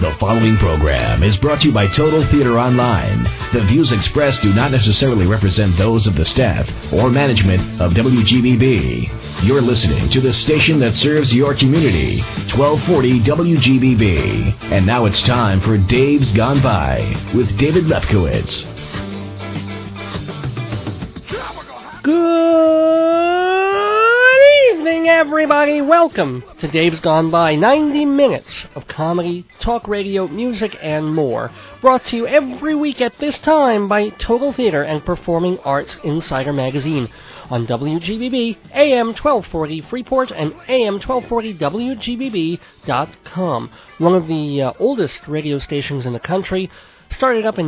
The following program is brought to you by Total Theater Online. The views expressed do not necessarily represent those of the staff or management of WGBB. You're listening to the station that serves your community, 1240 WGBB. And now it's time for Dave's Gone By with David Lefkowitz. Good evening, everybody. Welcome to Dave's Gone By, 90 minutes of comedy, talk radio, music, and more. Brought to you every week at this time by Total Theater and Performing Arts Insider Magazine on WGBB, AM 1240 Freeport, and AM 1240 WGBB.com. One of the oldest radio stations in the country. Started up in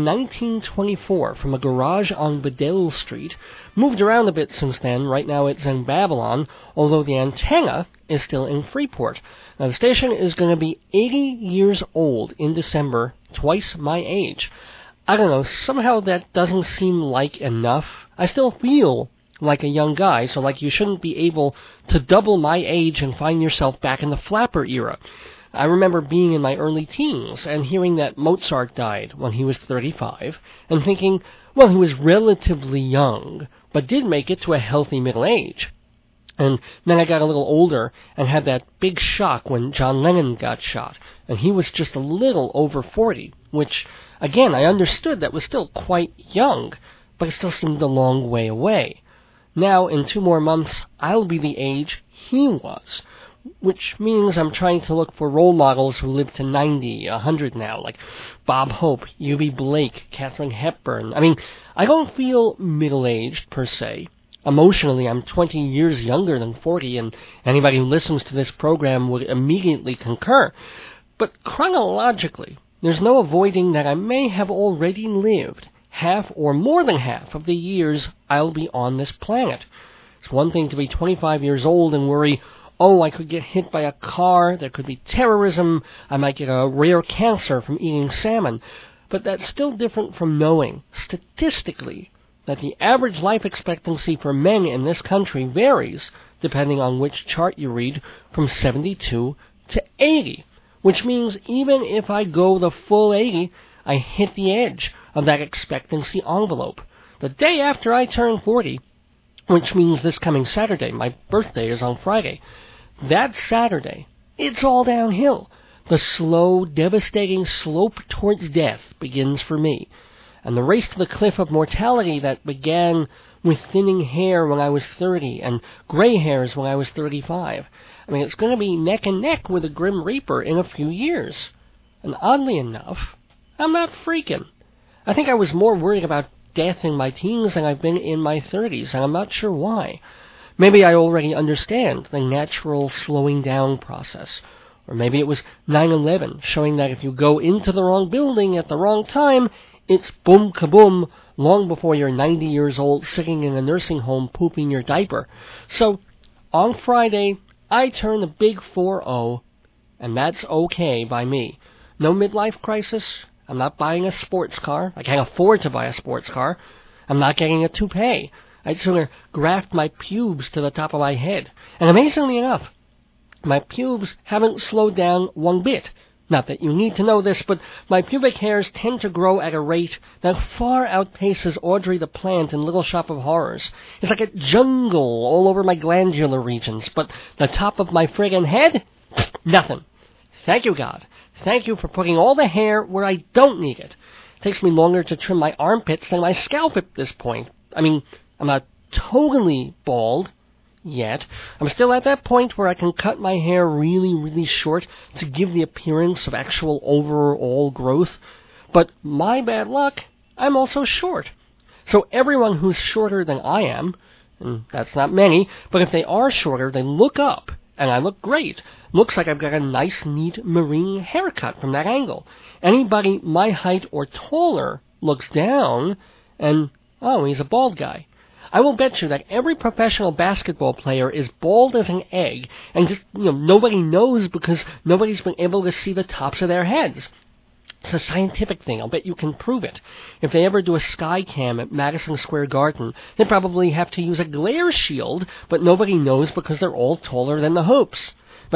1924 from a garage on Bedell Street. Moved around a bit since then. Right now it's in Babylon, although the antenna is still in Freeport. Now the station is going to be 80 years old in December, twice my age. I don't know, somehow that doesn't seem like enough. I still feel like a young guy, so like you shouldn't be able to double my age and find yourself back in the flapper era. I remember being in my early teens and hearing that Mozart died when he was 35 and thinking, well, he was relatively young, but did make it to a healthy middle age. And then I got a little older and had that big shock when John Lennon got shot, and he was just a little over 40, which, again, I understood that was still quite young, but it still seemed a long way away. Now, in 2 more months, I'll be the age he was, which means I'm trying to look for role models who live to 90, 100 now, like Bob Hope, Eubie Blake, Katharine Hepburn. I mean, I don't feel middle-aged, per se. Emotionally, I'm 20 years younger than 40, and anybody who listens to this program would immediately concur. But chronologically, there's no avoiding that I may have already lived half or more than half of the years I'll be on this planet. It's one thing to be 25 years old and worry, oh, I could get hit by a car, there could be terrorism, I might get a rare cancer from eating salmon. But that's still different from knowing, statistically, that the average life expectancy for men in this country varies, depending on which chart you read, from 72 to 80. Which means even if I go the full 80, I hit the edge of that expectancy envelope. The day after I turn 40, which means this coming Saturday, my birthday is on Friday, that Saturday, it's all downhill. The slow, devastating slope towards death begins for me. And the race to the cliff of mortality that began with thinning hair when I was 30 and gray hairs when I was 35. I mean, it's going to be neck and neck with a Grim Reaper in a few years. And oddly enough, I'm not freaking. I think I was more worried about death in my teens than I've been in my 30s, and I'm not sure why. Maybe I already understand the natural slowing down process. Or maybe it was 9/11, showing that if you go into the wrong building at the wrong time, it's boom kaboom long before you're 90 years old sitting in a nursing home pooping your diaper. So, on Friday, I turn the big 4-0, and that's okay by me. No midlife crisis. I'm not buying a sports car. I can't afford to buy a sports car. I'm not getting a toupee. I'd sooner graft my pubes to the top of my head. And amazingly enough, my pubes haven't slowed down one bit. Not that you need to know this, but my pubic hairs tend to grow at a rate that far outpaces Audrey the Plant in Little Shop of Horrors. It's like a jungle all over my glandular regions, but the top of my friggin' head? Nothing. Thank you, God. Thank you for putting all the hair where I don't need it. It takes me longer to trim my armpits than my scalp at this point. I mean, I'm not totally bald yet. I'm still at that point where I can cut my hair really, really short to give the appearance of actual overall growth. But my bad luck, I'm also short. So everyone who's shorter than I am, and that's not many, but if they are shorter, they look up. And I look great. Looks like I've got a nice, neat marine haircut from that angle. Anybody my height or taller looks down, and, oh, he's a bald guy. I will bet you that every professional basketball player is bald as an egg, and just, nobody knows because nobody's been able to see the tops of their heads. It's a scientific thing. I'll bet you can prove it. If they ever do a sky cam at Madison Square Garden, they probably have to use a glare shield, but nobody knows because they're all taller than the hoops. But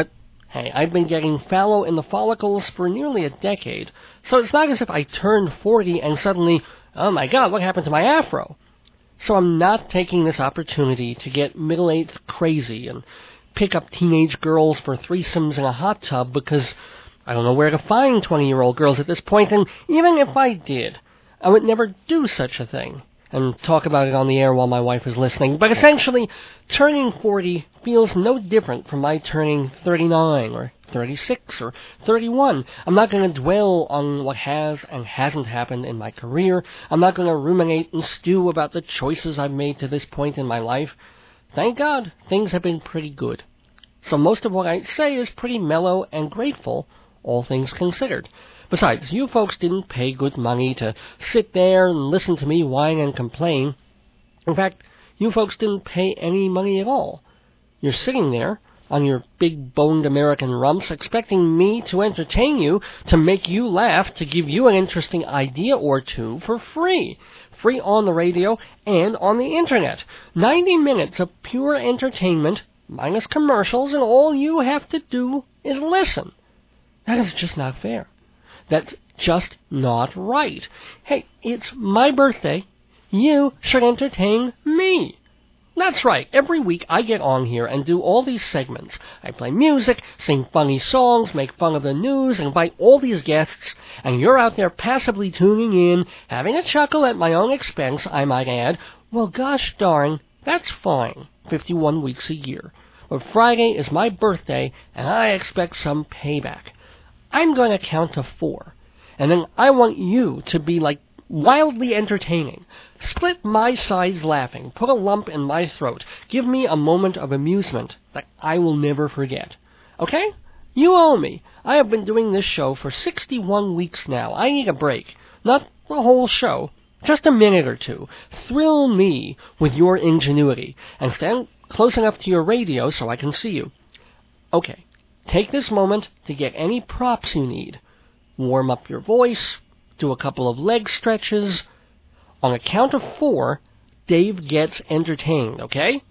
Hey, I've been getting fallow in the follicles for nearly a decade, so it's not as if I turned 40 and suddenly, oh my God, what happened to my afro? So I'm not taking this opportunity to get middle-aged crazy and pick up teenage girls for threesomes in a hot tub because I don't know where to find 20-year-old girls at this point, and even if I did, I would never do such a thing and talk about it on the air while my wife is listening. But essentially, turning 40 feels no different from my turning 39 or 36 or 31. I'm not going to dwell on what has and hasn't happened in my career. I'm not going to ruminate and stew about the choices I've made to this point in my life. Thank God, things have been pretty good. So most of what I say is pretty mellow and grateful, all things considered. Besides, you folks didn't pay good money to sit there and listen to me whine and complain. In fact, you folks didn't pay any money at all. You're sitting there on your big-boned American rumps expecting me to entertain you, to make you laugh, to give you an interesting idea or two for free. Free on the radio and on the Internet. 90 minutes of pure entertainment, minus commercials, and all you have to do is listen. That is just not fair. That's just not right. Hey, it's my birthday. You should entertain me. That's right. Every week I get on here and do all these segments. I play music, sing funny songs, make fun of the news, invite all these guests, and you're out there passively tuning in, having a chuckle at my own expense, I might add. Well, gosh darn, that's fine. 51 weeks a year. But Friday is my birthday, and I expect some payback. I'm going to count to 4, and then I want you to be like wildly entertaining. Split my sides laughing, put a lump in my throat, give me a moment of amusement that I will never forget. Okay? You owe me. I have been doing this show for 61 weeks now. I need a break. Not the whole show, just a minute or two. Thrill me with your ingenuity, and stand close enough to your radio so I can see you. Okay. Take this moment to get any props you need. Warm up your voice, do a couple of leg stretches. On a count of 4, Dave gets entertained, okay?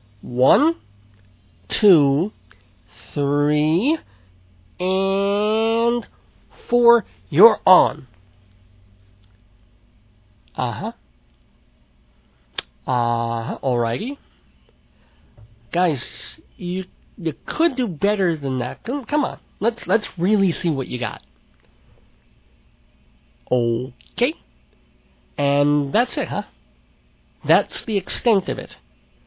1, 2, 3, and 4. You're on. Alrighty. Guys, you could do better than that. Come on. Let's really see what you got. Okay. And that's it, huh? That's the extent of it.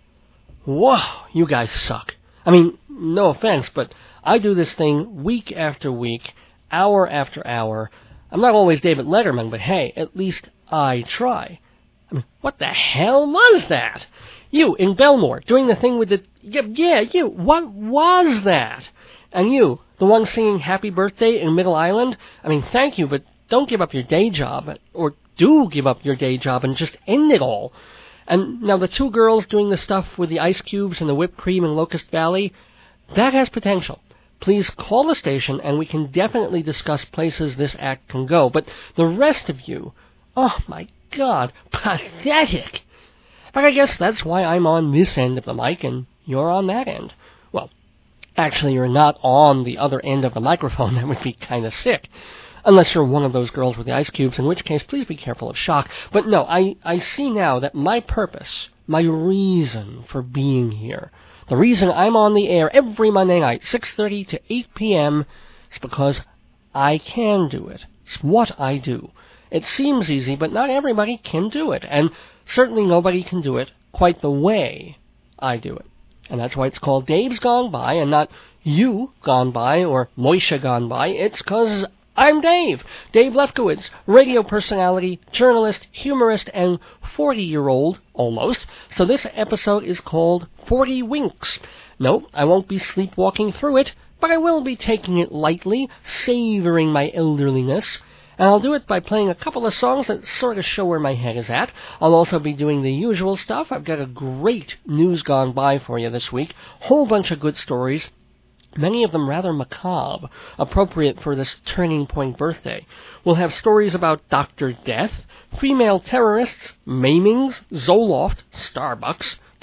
Whoa, you guys suck. I mean, no offense, but I do this thing week after week, hour after hour. I'm not always David Letterman, but hey, at least I try. I mean, what the hell was that? You, in Belmore, doing the thing with the... Yeah, you. What was that? And you, the one singing Happy Birthday in Middle Island? I mean, thank you, but don't give up your day job. Or do give up your day job and just end it all. And now the 2 girls doing the stuff with the ice cubes and the whipped cream in Locust Valley, that has potential. Please call the station and we can definitely discuss places this act can go. But the rest of you, oh my God, pathetic. But I guess that's why I'm on this end of the mic and you're on that end. Well, actually you're not on the other end of the microphone. That would be kind of sick. Unless you're one of those girls with the ice cubes, in which case please be careful of shock. But no, I see now that my purpose, my reason for being here, the reason I'm on the air every Monday night, 6:30 to 8 p.m., is because I can do it. It's what I do. It seems easy, but not everybody can do it. And certainly nobody can do it quite the way I do it. And that's why it's called Dave's Gone By and not You Gone By or Moisha Gone By. It's because I'm Dave. Dave Lefkowitz, radio personality, journalist, humorist, and 40-year-old, almost. So this episode is called 40 Winks. No, I won't be sleepwalking through it, but I will be taking it lightly, savoring my elderliness. And I'll do it by playing a couple of songs that sort of show where my head is at. I'll also be doing the usual stuff. I've got a great News Gone By for you this week. Whole bunch of good stories. Many of them rather macabre, appropriate for this turning point birthday. We'll have stories about Dr. Death, female terrorists, maimings, Zoloft, Starbucks,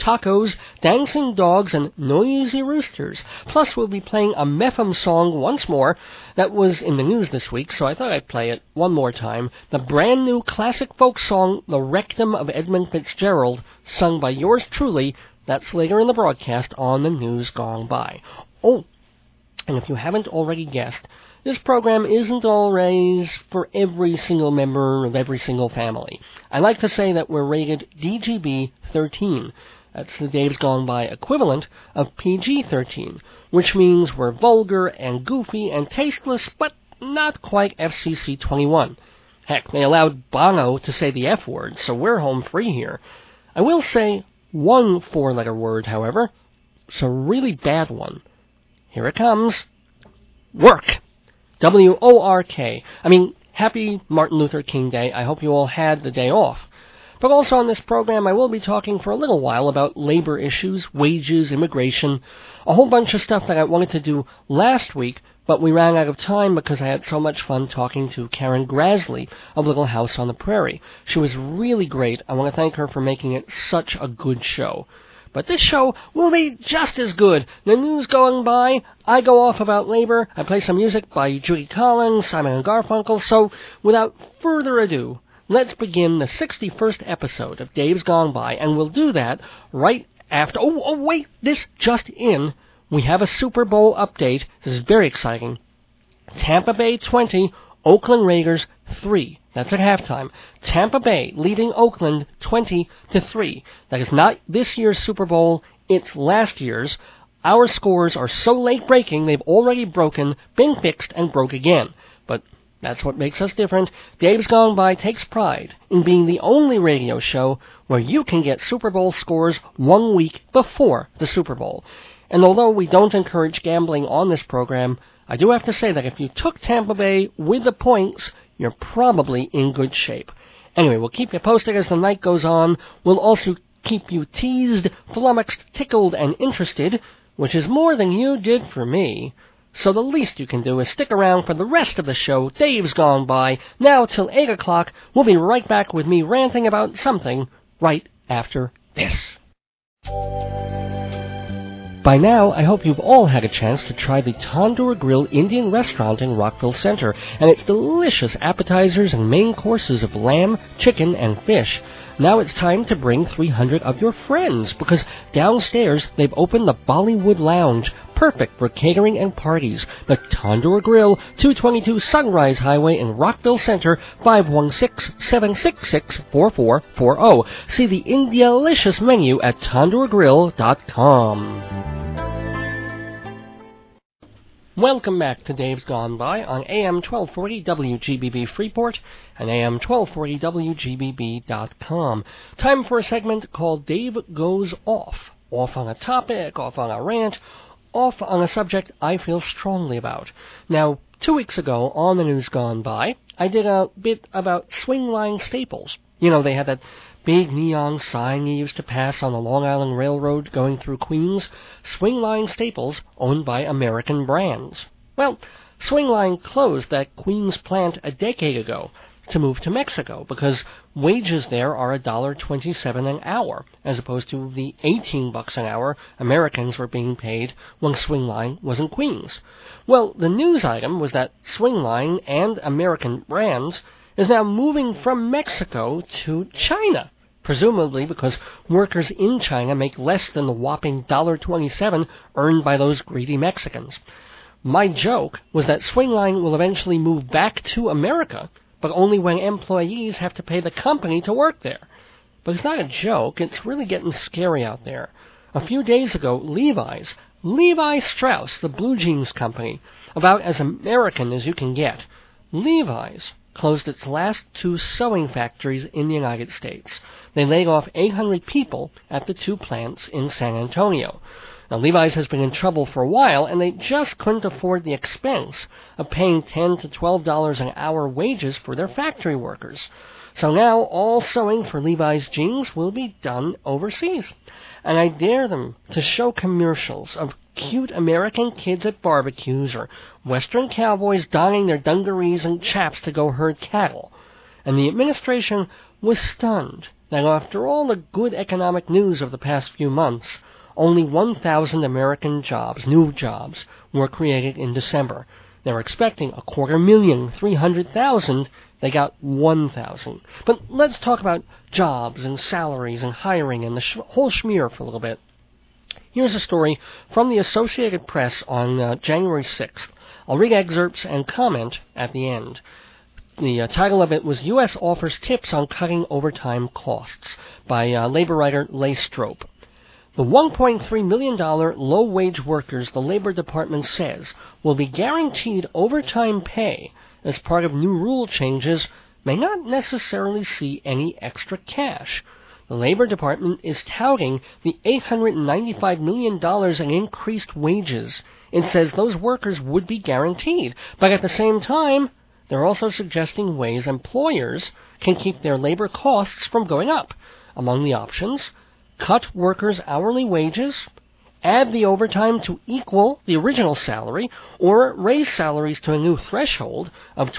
tacos, dancing dogs, and noisy roosters. Plus, we'll be playing a Mepham song once more that was in the news this week, so I thought I'd play it one more time. The brand new classic folk song, The Rectum of Edmund Fitzgerald, sung by yours truly. That's later in the broadcast on the News Gone By. Oh, and if you haven't already guessed, this program isn't always for every single member of every single family. I like to say that we're rated DGB-13. That's the Dave's Gone By equivalent of PG-13, which means we're vulgar and goofy and tasteless, but not quite FCC-21. Heck, they allowed Bono to say the F word, so we're home free here. I will say one four-letter word, however. It's a really bad one. Here it comes. Work. W-O-R-K. I mean, happy Martin Luther King Day. I hope you all had the day off. But also on this program, I will be talking for a little while about labor issues, wages, immigration, a whole bunch of stuff that I wanted to do last week, but we ran out of time because I had so much fun talking to Karen Grasley of Little House on the Prairie. She was really great. I want to thank her for making it such a good show. But this show will be just as good. The news going by, I go off about labor, I play some music by Judy Collins, Simon & Garfunkel, so without further ado, let's begin the 61st episode of Dave's Gone By, and we'll do that right after... Oh, wait, this just in. We have a Super Bowl update. This is very exciting. Tampa Bay 20, Oakland Raiders 3. That's at halftime. Tampa Bay leading Oakland 20-3. That is not this year's Super Bowl, it's last year's. Our scores are so late-breaking, they've already broken, been fixed, and broke again. But that's what makes us different. Dave's Gone By takes pride in being the only radio show where you can get Super Bowl scores 1 week before the Super Bowl. And although we don't encourage gambling on this program, I do have to say that if you took Tampa Bay with the points, you're probably in good shape. Anyway, we'll keep you posted as the night goes on. We'll also keep you teased, flummoxed, tickled, and interested, which is more than you did for me. So the least you can do is stick around for the rest of the show. Dave's Gone By, now till 8 o'clock. We'll be right back with me ranting about something right after this. By now, I hope you've all had a chance to try the Tandoor Grill Indian restaurant in Rockville Center and its delicious appetizers and main courses of lamb, chicken, and fish. Now it's time to bring 300 of your friends, because downstairs they've opened the Bollywood Lounge, perfect for catering and parties. The Tandoor Grill, 222 Sunrise Highway in Rockville Center, 516-766-4440. See the Indialicious menu at tandoorgrill.com. Welcome back to Dave's Gone By on AM 1240 WGBB Freeport and AM 1240 WGBB.com. Time for a segment called Dave Goes Off. Off on a topic, off on a rant, off on a subject I feel strongly about. Now, 2 weeks ago on the News Gone By, I did a bit about Swingline Staples. You know, they had that big neon sign you used to pass on the Long Island Railroad going through Queens. Swingline Staples, owned by American Brands. Well, Swingline closed that Queens plant a decade ago to move to Mexico because wages there are $1.27 an hour, as opposed to the $18 an hour Americans were being paid when Swingline was in Queens. Well, the news item was that Swingline and American Brands is now moving from Mexico to China, presumably because workers in China make less than the whopping $1.27 earned by those greedy Mexicans. My joke was that Swingline will eventually move back to America, but only when employees have to pay the company to work there. But it's not a joke, it's really getting scary out there. A few days ago, Levi Strauss, the blue jeans company, about as American as you can get, Levi's closed its last 2 sewing factories in the United States. They laid off 800 people at the 2 plants in San Antonio. Now, Levi's has been in trouble for a while, and they just couldn't afford the expense of paying $10 to $12 an hour wages for their factory workers. So now all sewing for Levi's jeans will be done overseas. And I dare them to show commercials of cute American kids at barbecues or Western cowboys donning their dungarees and chaps to go herd cattle. And the administration was stunned that after all the good economic news of the past few months, only 1,000 American jobs, new jobs, were created in December. They were expecting 250,300,000. They got 1,000. But let's talk about jobs and salaries and hiring and the whole schmear for a little bit. Here's a story from the Associated Press on January 6th. I'll read excerpts and comment at the end. The title of it was U.S. Offers Tips on Cutting Overtime Costs by labor writer Leigh Strope. The $1.3 million low-wage workers the Labor Department says will be guaranteed overtime pay as part of new rule changes may not necessarily see any extra cash. The Labor Department is touting the $895 million in increased wages. It says those workers would be guaranteed, but at the same time, they're also suggesting ways employers can keep their labor costs from going up. Among the options, cut workers' hourly wages, add the overtime to equal the original salary, or raise salaries to a new threshold of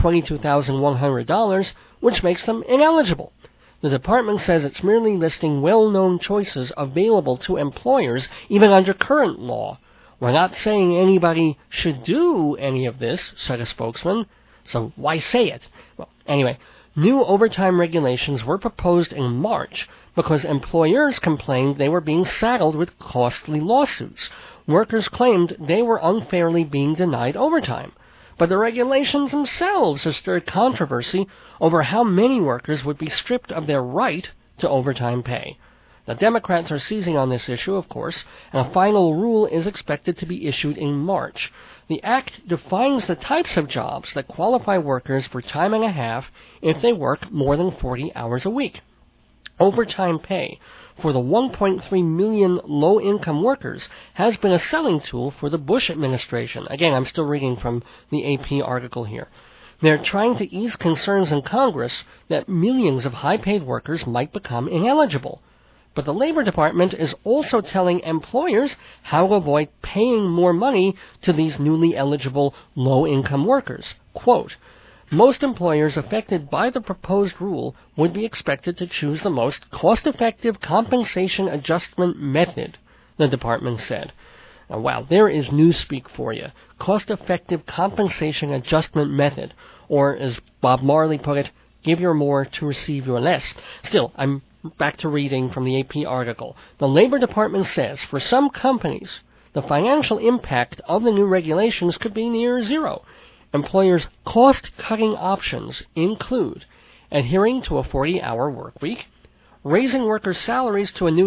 $22,100, which makes them ineligible. The department says it's merely listing well-known choices available to employers, even under current law. We're not saying anybody should do any of this, said a spokesman, so why say it? Well, anyway, new overtime regulations were proposed in March because employers complained they were being saddled with costly lawsuits. Workers claimed they were unfairly being denied overtime. But the regulations themselves have stirred controversy over how many workers would be stripped of their right to overtime pay. The Democrats are seizing on this issue, of course, and a final rule is expected to be issued in March. The act defines the types of jobs that qualify workers for time and a half if they work more than 40 hours a week. Overtime pay for the 1.3 million low-income workers has been a selling tool for the Bush administration. Again, I'm still reading from the AP article here. They're trying to ease concerns in Congress that millions of high-paid workers might become ineligible. But the Labor Department is also telling employers how to avoid paying more money to these newly eligible low-income workers. Quote, most employers affected by the proposed rule would be expected to choose the most cost-effective compensation adjustment method, the department said. Now, wow, there is newspeak for you. Cost-effective compensation adjustment method, or as Bob Marley put it, give your more to receive your less. Still, I'm back to reading from the AP article. The Labor Department says for some companies, the financial impact of the new regulations could be near zero. Employers' cost-cutting options include adhering to a 40-hour work week, raising workers' salaries to a new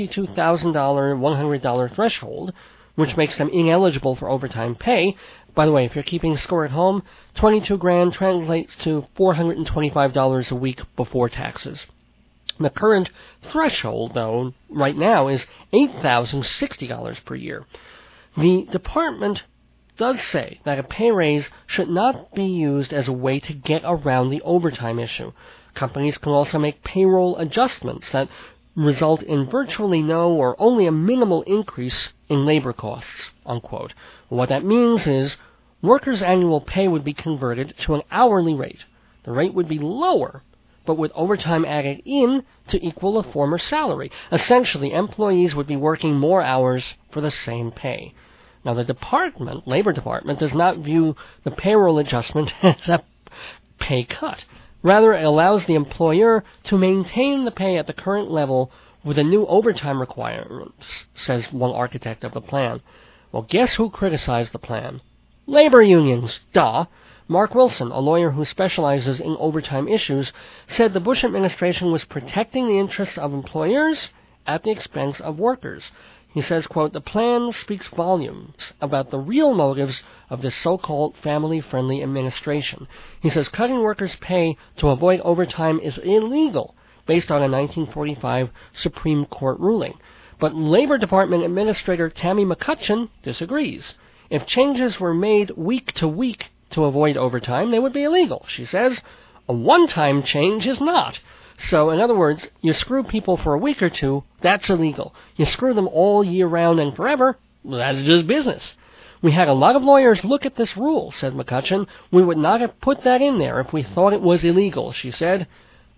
$22,100 threshold, which makes them ineligible for overtime pay. By the way, if you're keeping score at home, $22,000 translates to $425 a week before taxes. The current threshold, though, right now is $8,060 per year. The department does say that a pay raise should not be used as a way to get around the overtime issue. Companies can also make payroll adjustments that result in virtually no or only a minimal increase in labor costs, unquote. What that means is workers' annual pay would be converted to an hourly rate. The rate would be lower, but with overtime added in to equal a former salary. Essentially, employees would be working more hours for the same pay. Now, the Labor Department, does not view the payroll adjustment as a pay cut. Rather, it allows the employer to maintain the pay at the current level with the new overtime requirements, says one architect of the plan. Well, guess who criticized the plan? Labor unions, duh. Mark Wilson, a lawyer who specializes in overtime issues, said the Bush administration was protecting the interests of employers at the expense of workers. He says, quote, the plan speaks volumes about the real motives of this so-called family-friendly administration. He says cutting workers' pay to avoid overtime is illegal based on a 1945 Supreme Court ruling. But Labor Department Administrator Tammy McCutcheon disagrees. If changes were made week to week to avoid overtime, they would be illegal, she says. A one-time change is not. So, in other words, you screw people for a week or two, that's illegal. You screw them all year round and forever, that's just business. We had a lot of lawyers look at this rule, said McCutcheon. We would not have put that in there if we thought it was illegal, she said.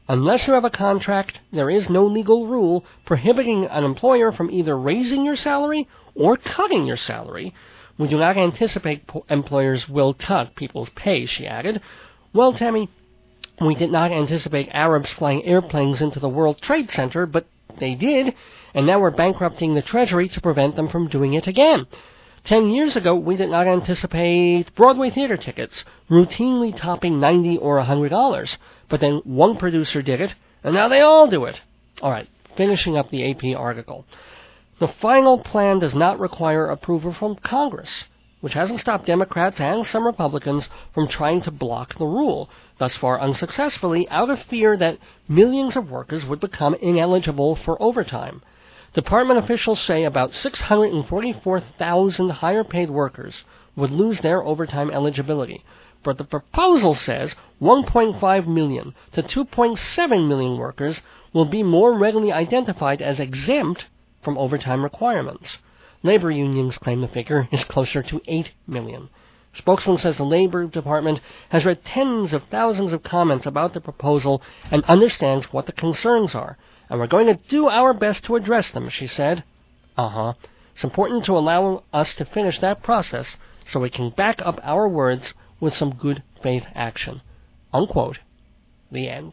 Unless you have a contract, there is no legal rule prohibiting an employer from either raising your salary or cutting your salary. We do not anticipate employers will cut people's pay, she added. Well, Tammy, we did not anticipate Arabs flying airplanes into the World Trade Center, but they did, and now we're bankrupting the Treasury to prevent them from doing it again. 10 years ago, we did not anticipate Broadway theater tickets routinely topping $90 or $100, but then one producer did it, and now they all do it. All right, finishing up the AP article. The final plan does not require approval from Congress, which hasn't stopped Democrats and some Republicans from trying to block the rule, thus far unsuccessfully, out of fear that millions of workers would become ineligible for overtime. Department officials say about 644,000 higher-paid workers would lose their overtime eligibility, but the proposal says 1.5 million to 2.7 million workers will be more readily identified as exempt from overtime requirements. Labor unions claim the figure is closer to 8 million. Spokesman says the Labor Department has read tens of thousands of comments about the proposal and understands what the concerns are, and we're going to do our best to address them, she said. It's important to allow us to finish that process so we can back up our words with some good faith action. Unquote. The end.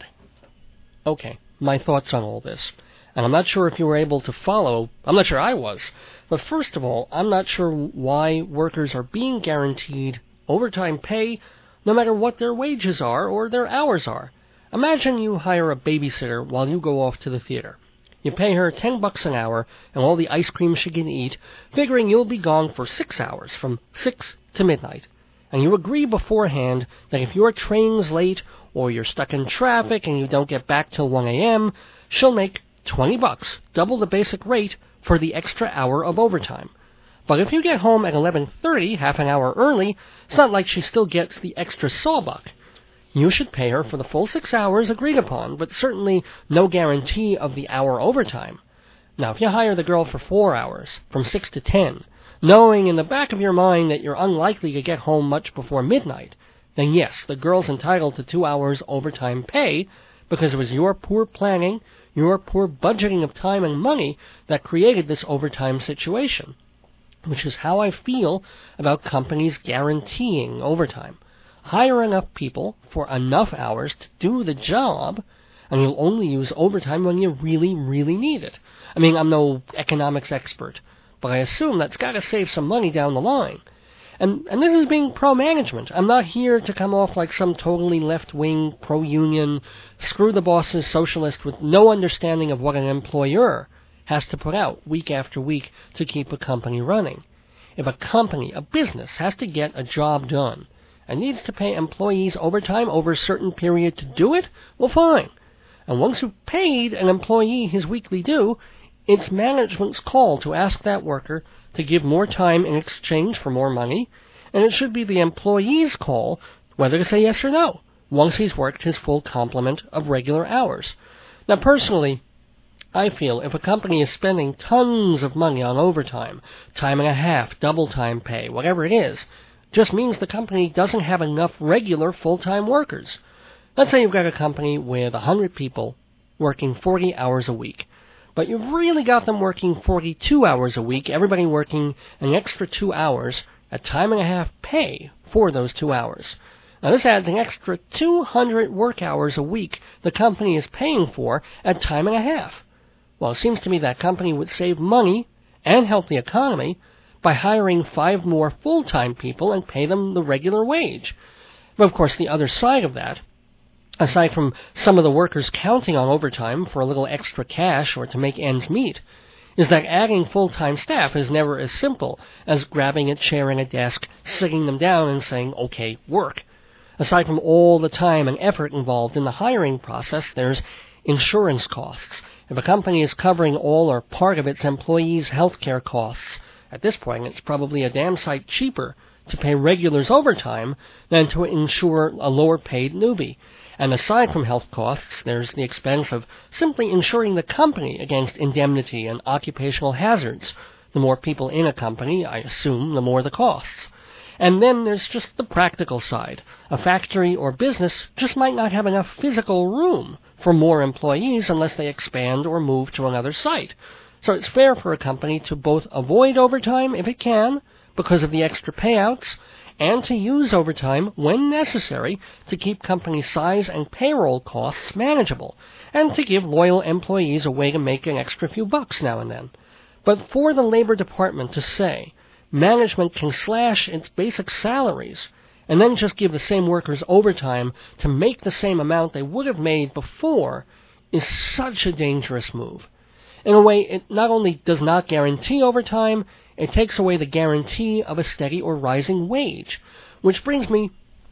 Okay, my thoughts on all this. And I'm not sure if you were able to follow. I'm not sure I was. But first of all, I'm not sure why workers are being guaranteed overtime pay no matter what their wages are or their hours are. Imagine you hire a babysitter while you go off to the theater. You pay her $10 an hour and all the ice cream she can eat, figuring you'll be gone for 6 hours, from 6 to midnight. And you agree beforehand that if your train's late or you're stuck in traffic and you don't get back till 1 a.m., she'll make $20, double the basic rate for the extra hour of overtime. But if you get home at 11:30, half an hour early, it's not like she still gets the extra sawbuck. You should pay her for the full 6 hours agreed upon, but certainly no guarantee of the hour overtime. Now, if you hire the girl for 4 hours, from 6 to 10, knowing in the back of your mind that you're unlikely to get home much before midnight, then yes, the girl's entitled to 2 hours overtime pay because it was your poor planning, your poor budgeting of time and money that created this overtime situation, which is how I feel about companies guaranteeing overtime. Hire enough people for enough hours to do the job, and you'll only use overtime when you really, really need it. I mean, I'm no economics expert, but I assume that's got to save some money down the line. And this is being pro-management. I'm not here to come off like some totally left-wing, pro-union, screw-the-bosses socialist with no understanding of what an employer has to put out week after week to keep a company running. If a company, a business, has to get a job done and needs to pay employees overtime over a certain period to do it, well, fine. And once you've paid an employee his weekly due, it's management's call to ask that worker to give more time in exchange for more money, and it should be the employee's call whether to say yes or no, once he's worked his full complement of regular hours. Now, personally, I feel if a company is spending tons of money on overtime, time and a half, double time pay, whatever it is, just means the company doesn't have enough regular full-time workers. Let's say you've got a company with 100 people working 40 hours a week, but you've really got them working 42 hours a week, everybody working an extra 2 hours at time and a half pay for those 2 hours. Now, this adds an extra 200 work hours a week the company is paying for at time and a half. Well, it seems to me that company would save money and help the economy by hiring 5 more full-time people and pay them the regular wage. But, of course, the other side of that, aside from some of the workers counting on overtime for a little extra cash or to make ends meet, is that adding full-time staff is never as simple as grabbing a chair and a desk, sitting them down and saying, okay, work. Aside from all the time and effort involved in the hiring process, there's insurance costs. If a company is covering all or part of its employees' health care costs, at this point it's probably a damn sight cheaper to pay regulars overtime than to insure a lower-paid newbie. And aside from health costs, there's the expense of simply insuring the company against indemnity and occupational hazards. The more people in a company, I assume, the more the costs. And then there's just the practical side. A factory or business just might not have enough physical room for more employees unless they expand or move to another site. So it's fair for a company to both avoid overtime if it can, because of the extra payouts, and to use overtime when necessary to keep company size and payroll costs manageable, and to give loyal employees a way to make an extra few bucks now and then. But for the Labor Department to say management can slash its basic salaries and then just give the same workers overtime to make the same amount they would have made before is such a dangerous move. In a way, it not only does not guarantee overtime, it takes away the guarantee of a steady or rising wage. Which brings me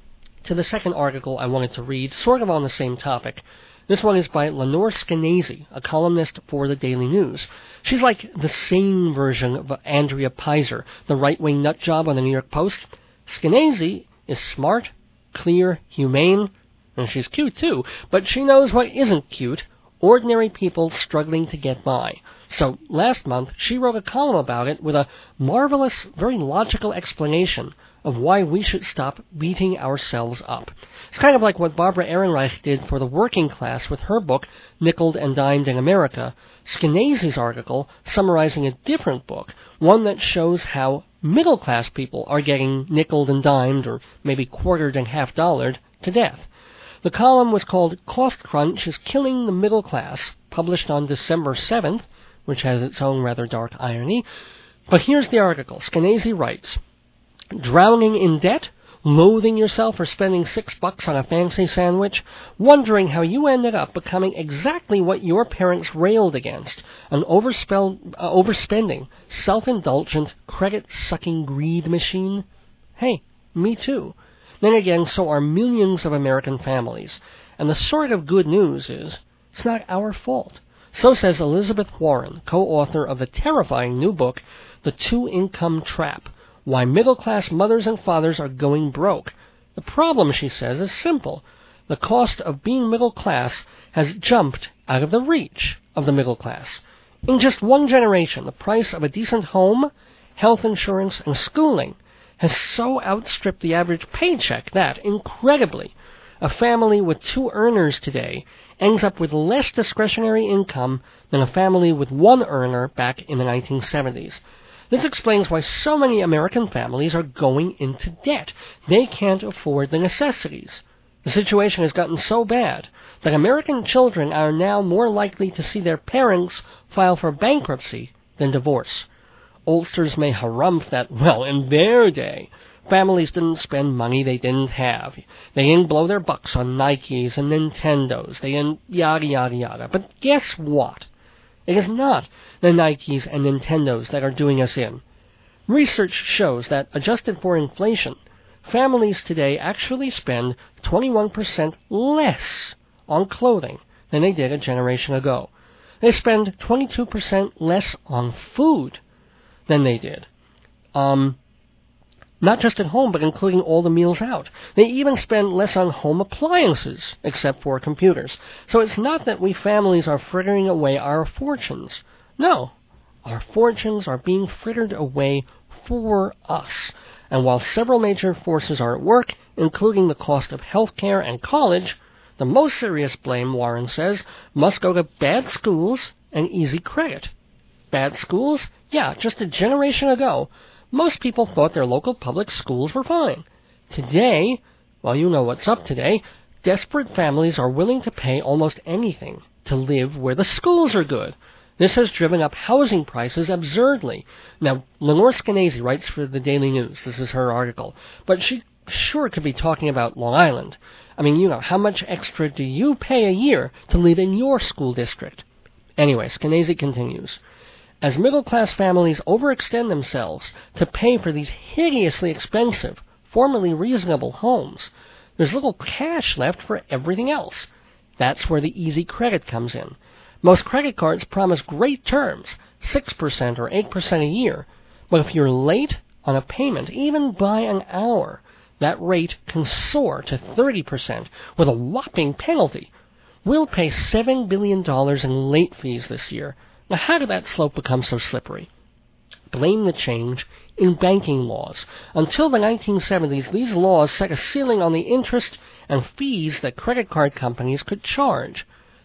to the second article I wanted to read, sort of on the same topic. This one is by Lenore Skenazy, a columnist for the Daily News. She's like the sane version of Andrea Pizer, the right-wing nutjob on the New York Post. Skenazy is smart, clear, humane, and she's cute too, but she knows what isn't cute: ordinary people struggling to get by. So last month, she wrote a column about it with a marvelous, very logical explanation of why we should stop beating ourselves up. It's kind of like what Barbara Ehrenreich did for the working class with her book, Nickeled and Dimed in America. Skenazy's article summarizing a different book, one that shows how middle-class people are getting nickeled and dimed, or maybe quartered and half-dollared, to death. The column was called Cost Crunch is Killing the Middle Class, published on December 7th, which has its own rather dark irony. But here's the article. Skenazy writes, drowning in debt, loathing yourself for spending $6 on a fancy sandwich, wondering how you ended up becoming exactly what your parents railed against, an overspending, self-indulgent, credit-sucking greed machine? Hey, me too. Then again, so are millions of American families. And the sort of good news is, it's not our fault. So says Elizabeth Warren, co-author of the terrifying new book, The Two-Income Trap: Why Middle-Class Mothers and Fathers Are Going Broke. The problem, she says, is simple. The cost of being middle class has jumped out of the reach of the middle class. In just one generation, the price of a decent home, health insurance, and schooling has so outstripped the average paycheck that, incredibly, a family with two earners today ends up with less discretionary income than a family with one earner back in the 1970s. This explains why so many American families are going into debt. They can't afford the necessities. The situation has gotten so bad that American children are now more likely to see their parents file for bankruptcy than divorce. Oldsters may harumph that, well, in their day, families didn't spend money they didn't have. They didn't blow their bucks on Nikes and Nintendos. They didn't yada, yada, yada. But guess what? It is not the Nikes and Nintendos that are doing us in. Research shows that, adjusted for inflation, families today actually spend 21% less on clothing than they did a generation ago. They spend 22% less on food than they did. Not just at home, but including all the meals out. They even spend less on home appliances, except for computers. So it's not that we families are frittering away our fortunes. No, our fortunes are being frittered away for us. And while several major forces are at work, including the cost of health care and college, the most serious blame, Warren says, must go to bad schools and easy credit. Bad schools? Yeah, just a generation ago, most people thought their local public schools were fine. Today, well, you know what's up today, desperate families are willing to pay almost anything to live where the schools are good. This has driven up housing prices absurdly. Now, Lenore Skenazy writes for the Daily News. This is her article. But she sure could be talking about Long Island. I mean, how much extra do you pay a year to live in your school district? Anyway, Skenazy continues. As middle-class families overextend themselves to pay for these hideously expensive, formerly reasonable homes, there's little cash left for everything else. That's where the easy credit comes in. Most credit cards promise great terms, 6% or 8% a year, but if you're late on a payment, even by an hour, that rate can soar to 30% with a whopping penalty. We'll pay $7 billion in late fees this year. Now, how did that slope become so slippery? Blame the change in banking laws. Until the 1970s, these laws set a ceiling on the interest and fees that credit card companies could charge.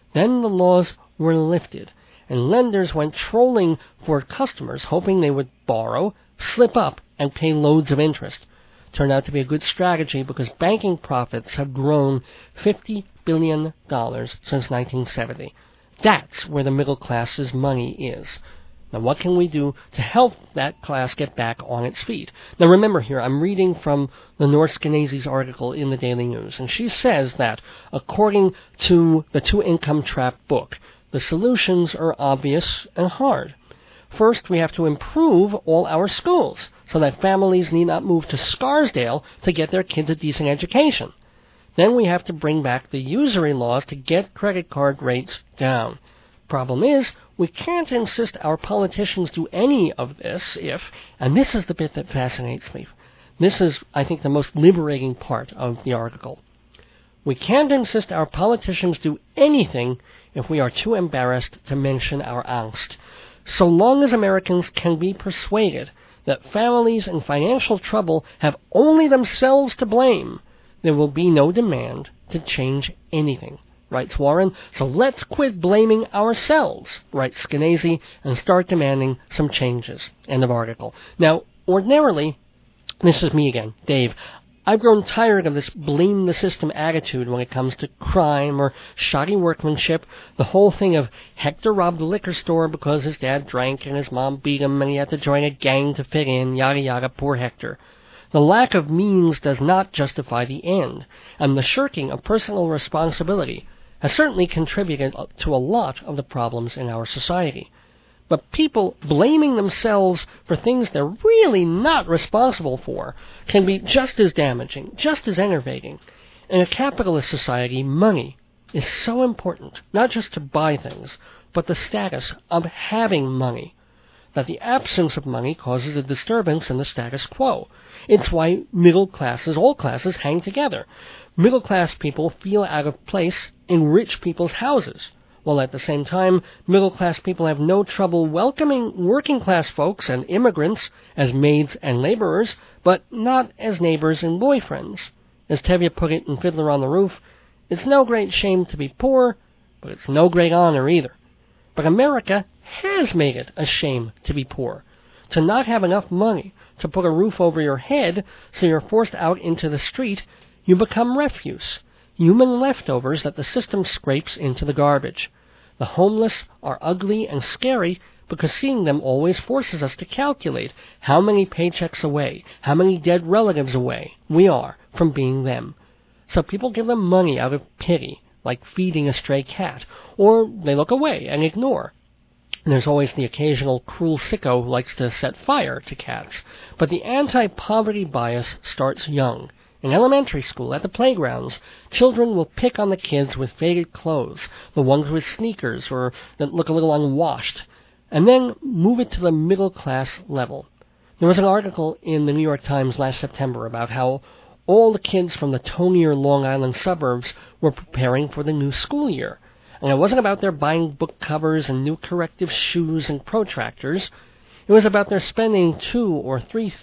Then the laws were lifted, and lenders went trolling for customers, hoping they would borrow, slip up, and pay loads of interest. Turned out to be a good strategy because banking profits have grown $50 billion since 1970. That's where the middle class's money is. Now, what can we do to help that class get back on its feet? Now, remember here, I'm reading from Lenore Skenazy's article in the Daily News, and she says that, according to the Two Income Trap book, the solutions are obvious and hard. First, we have to improve all our schools so that families need not move to Scarsdale to get their kids a decent education. Then we have to bring back the usury laws to get credit card rates down. Problem is, we can't insist our politicians do any of this if, and this is the bit that fascinates me, this is, I think, the most liberating part of the article. We can't insist our politicians do anything if we are too embarrassed to mention our angst. So long as Americans can be persuaded that families in financial trouble have only themselves to blame, there will be no demand to change anything, writes Warren. So let's quit blaming ourselves, writes Skenazy, and start demanding some changes. End of article. Now, ordinarily, this is me again, Dave, I've grown tired of this blame the system attitude when it comes to crime or shoddy workmanship, the whole thing of Hector robbed the liquor store because his dad drank and his mom beat him and he had to join a gang to fit in, yada yada, poor Hector. The lack of means does not justify the end, and the shirking of personal responsibility has certainly contributed to a lot of the problems in our society. But people blaming themselves for things they're really not responsible for can be just as damaging, just as enervating. In a capitalist society, money is so important, not just to buy things, but the status of having money, that the absence of money causes a disturbance in the status quo. It's why middle classes, all classes, hang together. Middle class people feel out of place in rich people's houses, while at the same time, middle-class people have no trouble welcoming working-class folks and immigrants as maids and laborers, but not as neighbors and boyfriends. As Tevye put it in Fiddler on the Roof, it's no great shame to be poor, but it's no great honor either. But America has made it a shame to be poor, to not have enough money to put a roof over your head, so you're forced out into the street. You become refuse, human leftovers that the system scrapes into the garbage. The homeless are ugly and scary because seeing them always forces us to calculate how many paychecks away, how many dead relatives away we are from being them. So people give them money out of pity, like feeding a stray cat, or they look away and ignore. And there's always the occasional cruel sicko who likes to set fire to cats. But the anti-poverty bias starts young. In elementary school, at the playgrounds, children will pick on the kids with faded clothes, the ones with sneakers or that look a little unwashed, and then move it to the middle-class level. There was an article in the New York Times last September about how all the kids from the tonier Long Island suburbs were preparing for the new school year. And it wasn't about their buying book covers and new corrective shoes and protractors. It was about their spending $2,000 or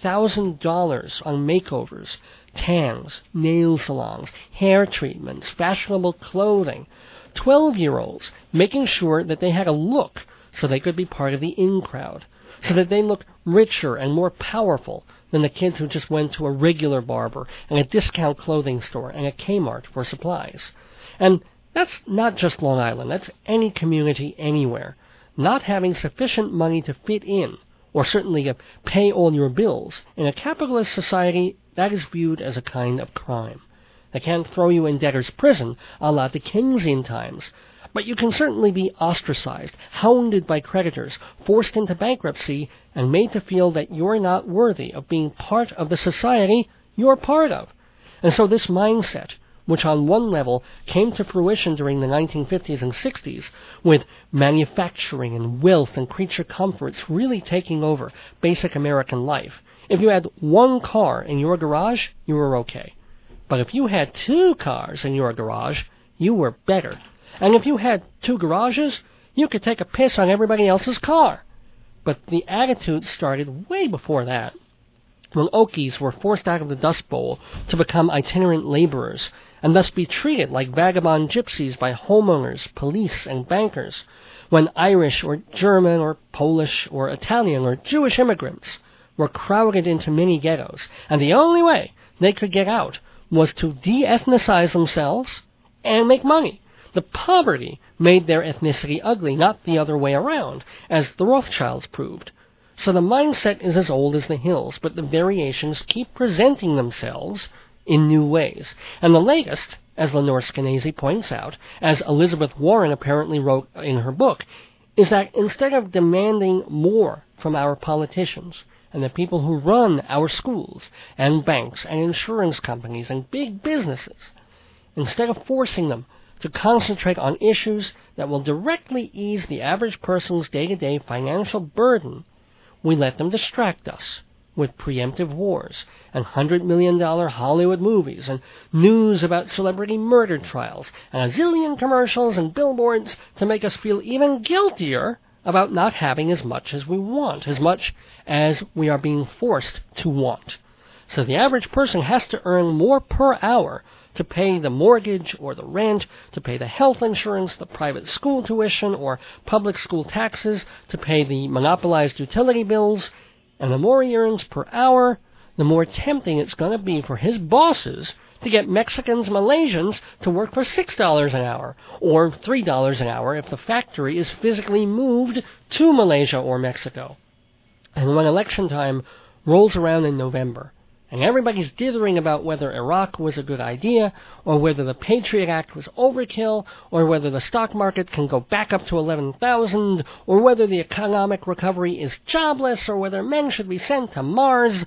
$3,000 on makeovers, tans, nail salons, hair treatments, fashionable clothing. 12-year-olds making sure that they had a look so they could be part of the in crowd, so that they looked richer and more powerful than the kids who just went to a regular barber and a discount clothing store and a Kmart for supplies. And that's not just Long Island, that's any community anywhere. Not having sufficient money to fit in, or certainly to pay all your bills, in a capitalist society, that is viewed as a kind of crime. They can't throw you in debtor's prison, a la Dickensian times, but you can certainly be ostracized, hounded by creditors, forced into bankruptcy, and made to feel that you're not worthy of being part of the society you're part of. And so this mindset, which on one level came to fruition during the 1950s and 60s, with manufacturing and wealth and creature comforts really taking over basic American life. If you had one car in your garage, you were okay. But if you had 2 cars in your garage, you were better. And if you had 2 garages, you could take a piss on everybody else's car. But the attitude started way before that. when Okies were forced out of the Dust Bowl to become itinerant laborers, and thus be treated like vagabond gypsies by homeowners, police, and bankers, when Irish or German or Polish or Italian or Jewish immigrants were crowded into mini ghettos, and the only way they could get out was to de-ethnicize themselves and make money. The poverty made their ethnicity ugly, not the other way around, as the Rothschilds proved. So the mindset is as old as the hills, but the variations keep presenting themselves in new ways. And the latest, as Lenore Skenazy points out, as Elizabeth Warren apparently wrote in her book, is that instead of demanding more from our politicians and the people who run our schools and banks and insurance companies and big businesses, instead of forcing them to concentrate on issues that will directly ease the average person's day-to-day financial burden, we let them distract us with preemptive wars and $100 million Hollywood movies and news about celebrity murder trials and a zillion commercials and billboards to make us feel even guiltier about not having as much as we want, as much as we are being forced to want. So the average person has to earn more per hour to pay the mortgage or the rent, to pay the health insurance, the private school tuition, or public school taxes, to pay the monopolized utility bills. And the more he earns per hour, the more tempting it's going to be for his bosses to get Mexicans, Malaysians to work for $6 an hour, or $3 an hour if the factory is physically moved to Malaysia or Mexico. And when election time rolls around in November, and everybody's dithering about whether Iraq was a good idea, or whether the Patriot Act was overkill, or whether the stock market can go back up to 11,000, or whether the economic recovery is jobless, or whether men should be sent to Mars,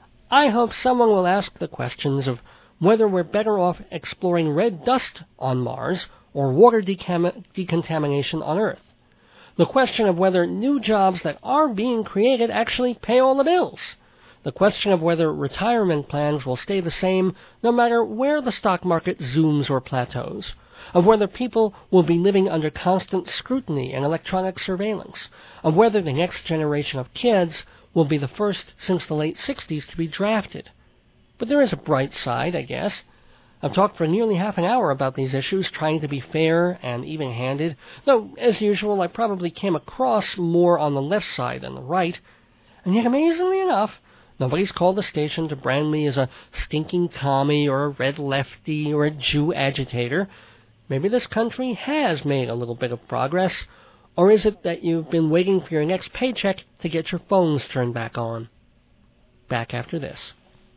I hope someone will ask the questions of whether we're better off exploring red dust on Mars or water decontamination on Earth. The question of whether new jobs that are being created actually pay all the bills. The question of whether retirement plans will stay the same no matter where the stock market zooms or plateaus, of whether people will be living under constant scrutiny and electronic surveillance, of whether the next generation of kids will be the first since the late 60s to be drafted. But there is a bright side, I guess. I've talked for nearly half an hour about these issues, trying to be fair and even-handed, though, as usual, I probably came across more on the left side than the right. And yet, amazingly enough, nobody's called the station to brand me as a stinking commie or a red lefty or a Jew agitator. Maybe this country has made a little bit of progress. Or is it that you've been waiting for your next paycheck to get your phones turned back on? Back after this.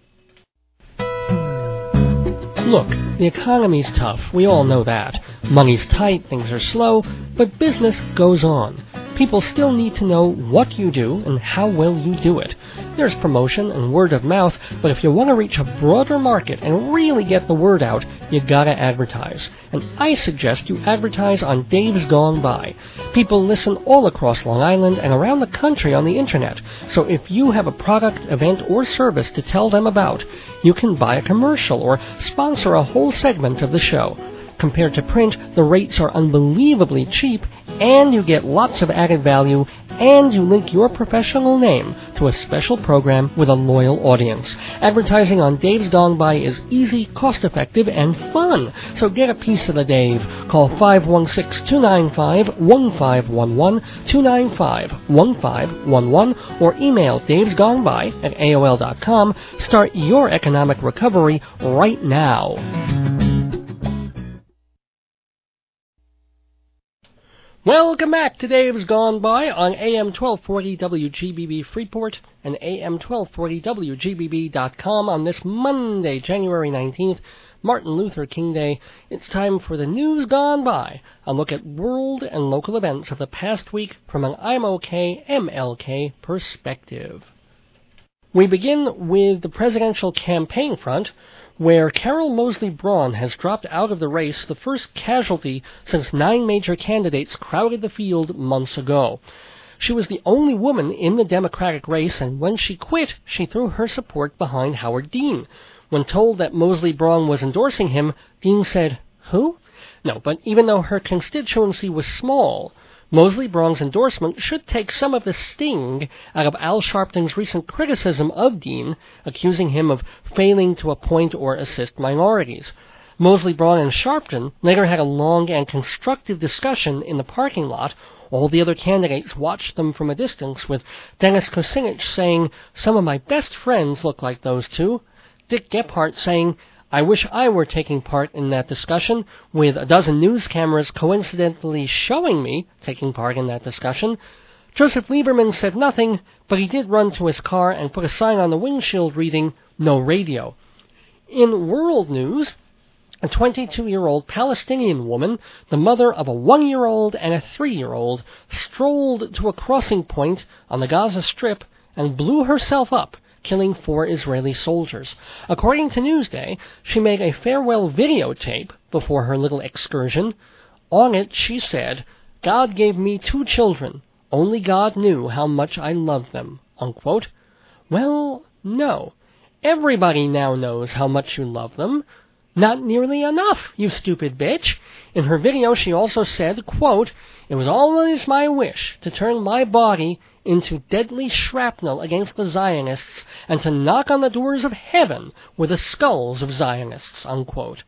Look, the economy's tough. We all know that. Money's tight, things are slow, but business goes on. People still need to know what you do and how well you do it. There's promotion and word of mouth, but if you want to reach a broader market and really get the word out, you gotta advertise. And I suggest you advertise on Dave's Gone By. People listen all across Long Island and around the country on the internet, so if you have a product, event, or service to tell them about, you can buy a commercial or sponsor a whole segment of the show. Compared to print, the rates are unbelievably cheap, and you get lots of added value, and you link your professional name to a special program with a loyal audience. Advertising on Dave's Gone By is easy, cost-effective, and fun. So get a piece of the Dave. Call 516-295-1511, 295-1511, or email davesgoneby@aol.com. Start your economic recovery right now. Welcome back to Dave's Gone By on AM 1240 WGBB Freeport and AM 1240 WGBB.com on this Monday, January 19th, Martin Luther King Day. It's time for the News Gone By, a look at world and local events of the past week from an I'm OK, MLK perspective. We begin with the presidential campaign front, where Carol Moseley Braun has dropped out of the race, the first casualty since 9 major candidates crowded the field months ago. She was the only woman in the Democratic race, and when she quit, she threw her support behind Howard Dean. When told that Moseley Braun was endorsing him, Dean said, "Who?" No, but even though her constituency was small, Moseley Braun's endorsement should take some of the sting out of Al Sharpton's recent criticism of Dean, accusing him of failing to appoint or assist minorities. Moseley Braun and Sharpton later had a long and constructive discussion in the parking lot. All the other candidates watched them from a distance, with Dennis Kucinich saying, "Some of my best friends look like those two." Dick Gephardt saying, "I wish I were taking part in that discussion," with a dozen news cameras coincidentally showing me taking part in that discussion. Joseph Lieberman said nothing, but he did run to his car and put a sign on the windshield reading, "No radio." In world news, a 22-year-old Palestinian woman, the mother of a 1-year-old and a 3-year-old, strolled to a crossing point on the Gaza Strip and blew herself up, killing 4 Israeli soldiers. According to Newsday, she made a farewell videotape before her little excursion. On it, she said, "God gave me 2 children. Only God knew how much I loved them," unquote. Well, no. Everybody now knows how much you love them. Not nearly enough, you stupid bitch. In her video, she also said, quote, "It was always my wish to turn my body into deadly shrapnel against the Zionists and to knock on the doors of heaven with the skulls of Zionists," unquote.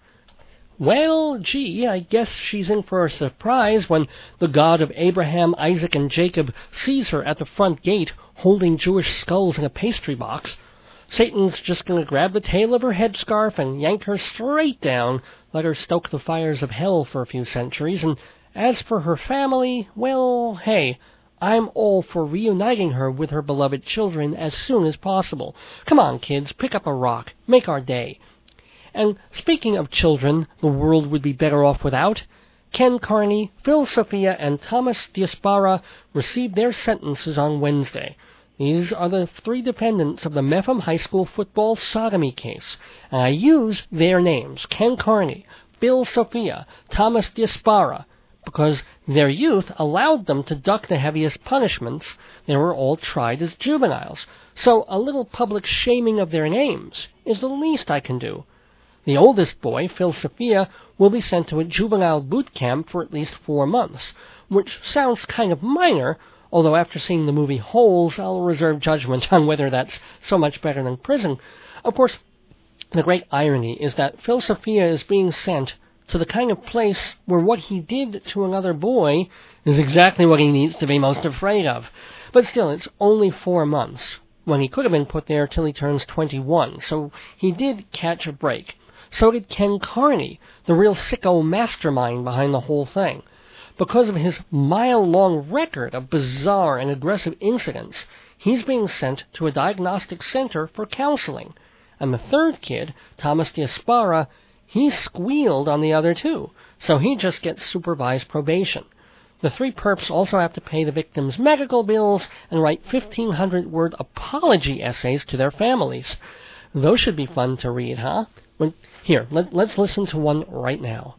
Well, gee, I guess she's in for a surprise when the God of Abraham, Isaac, and Jacob sees her at the front gate holding Jewish skulls in a pastry box. Satan's just going to grab the tail of her headscarf and yank her straight down, let her stoke the fires of hell for a few centuries, and as for her family, well, hey, I'm all for reuniting her with her beloved children as soon as possible. Come on, kids, pick up a rock, make our day. And speaking of children the world would be better off without, Ken Carney, Phil Sophia, and Thomas Diaspora received their sentences on Wednesday. These are the 3 defendants of the Mepham High School football sodomy case, and I use their names, Ken Carney, Phil Sophia, Thomas Diaspora, because their youth allowed them to duck the heaviest punishments. They were all tried as juveniles, so a little public shaming of their names is the least I can do. The oldest boy, Phil Sophia, will be sent to a juvenile boot camp for at least 4 months, which sounds kind of minor, although after seeing the movie Holes, I'll reserve judgment on whether that's so much better than prison. Of course, the great irony is that Phil Sophia is being sent to the kind of place where what he did to another boy is exactly what he needs to be most afraid of. But still, it's only 4 months, when he could have been put there till he turns 21, so he did catch a break. So did Ken Carney, the real sicko mastermind behind the whole thing. Because of his mile-long record of bizarre and aggressive incidents, he's being sent to a diagnostic center for counseling. And the 3rd kid, Thomas Diaspora, he squealed on the other 2, so he just gets supervised probation. The 3 perps also have to pay the victims' medical bills and write 1,500-word apology essays to their families. Those should be fun to read, huh? Here, let's listen to one right now.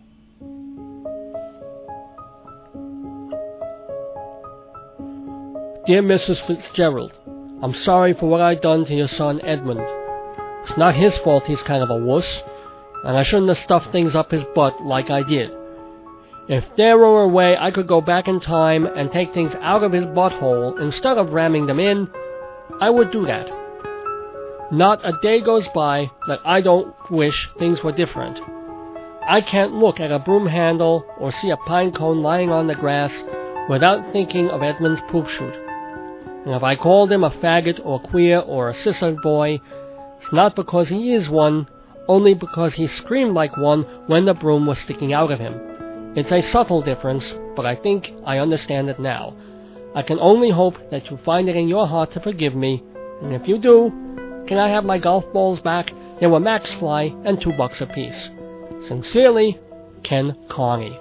Dear Mrs. Fitzgerald, I'm sorry for what I done to your son Edmund. It's not his fault he's kind of a wuss, and I shouldn't have stuffed things up his butt like I did. If there were a way I could go back in time and take things out of his butthole instead of ramming them in, I would do that. Not a day goes by that I don't wish things were different. I can't look at a broom handle or see a pine cone lying on the grass without thinking of Edmund's poop chute. And if I called him a faggot or queer or a scissor boy, it's not because he is one, only because he screamed like one when the broom was sticking out of him. It's a subtle difference, but I think I understand it now. I can only hope that you find it in your heart to forgive me, and if you do, can I have my golf balls back? They were Max Fly and $2 apiece. Sincerely, Ken Carney.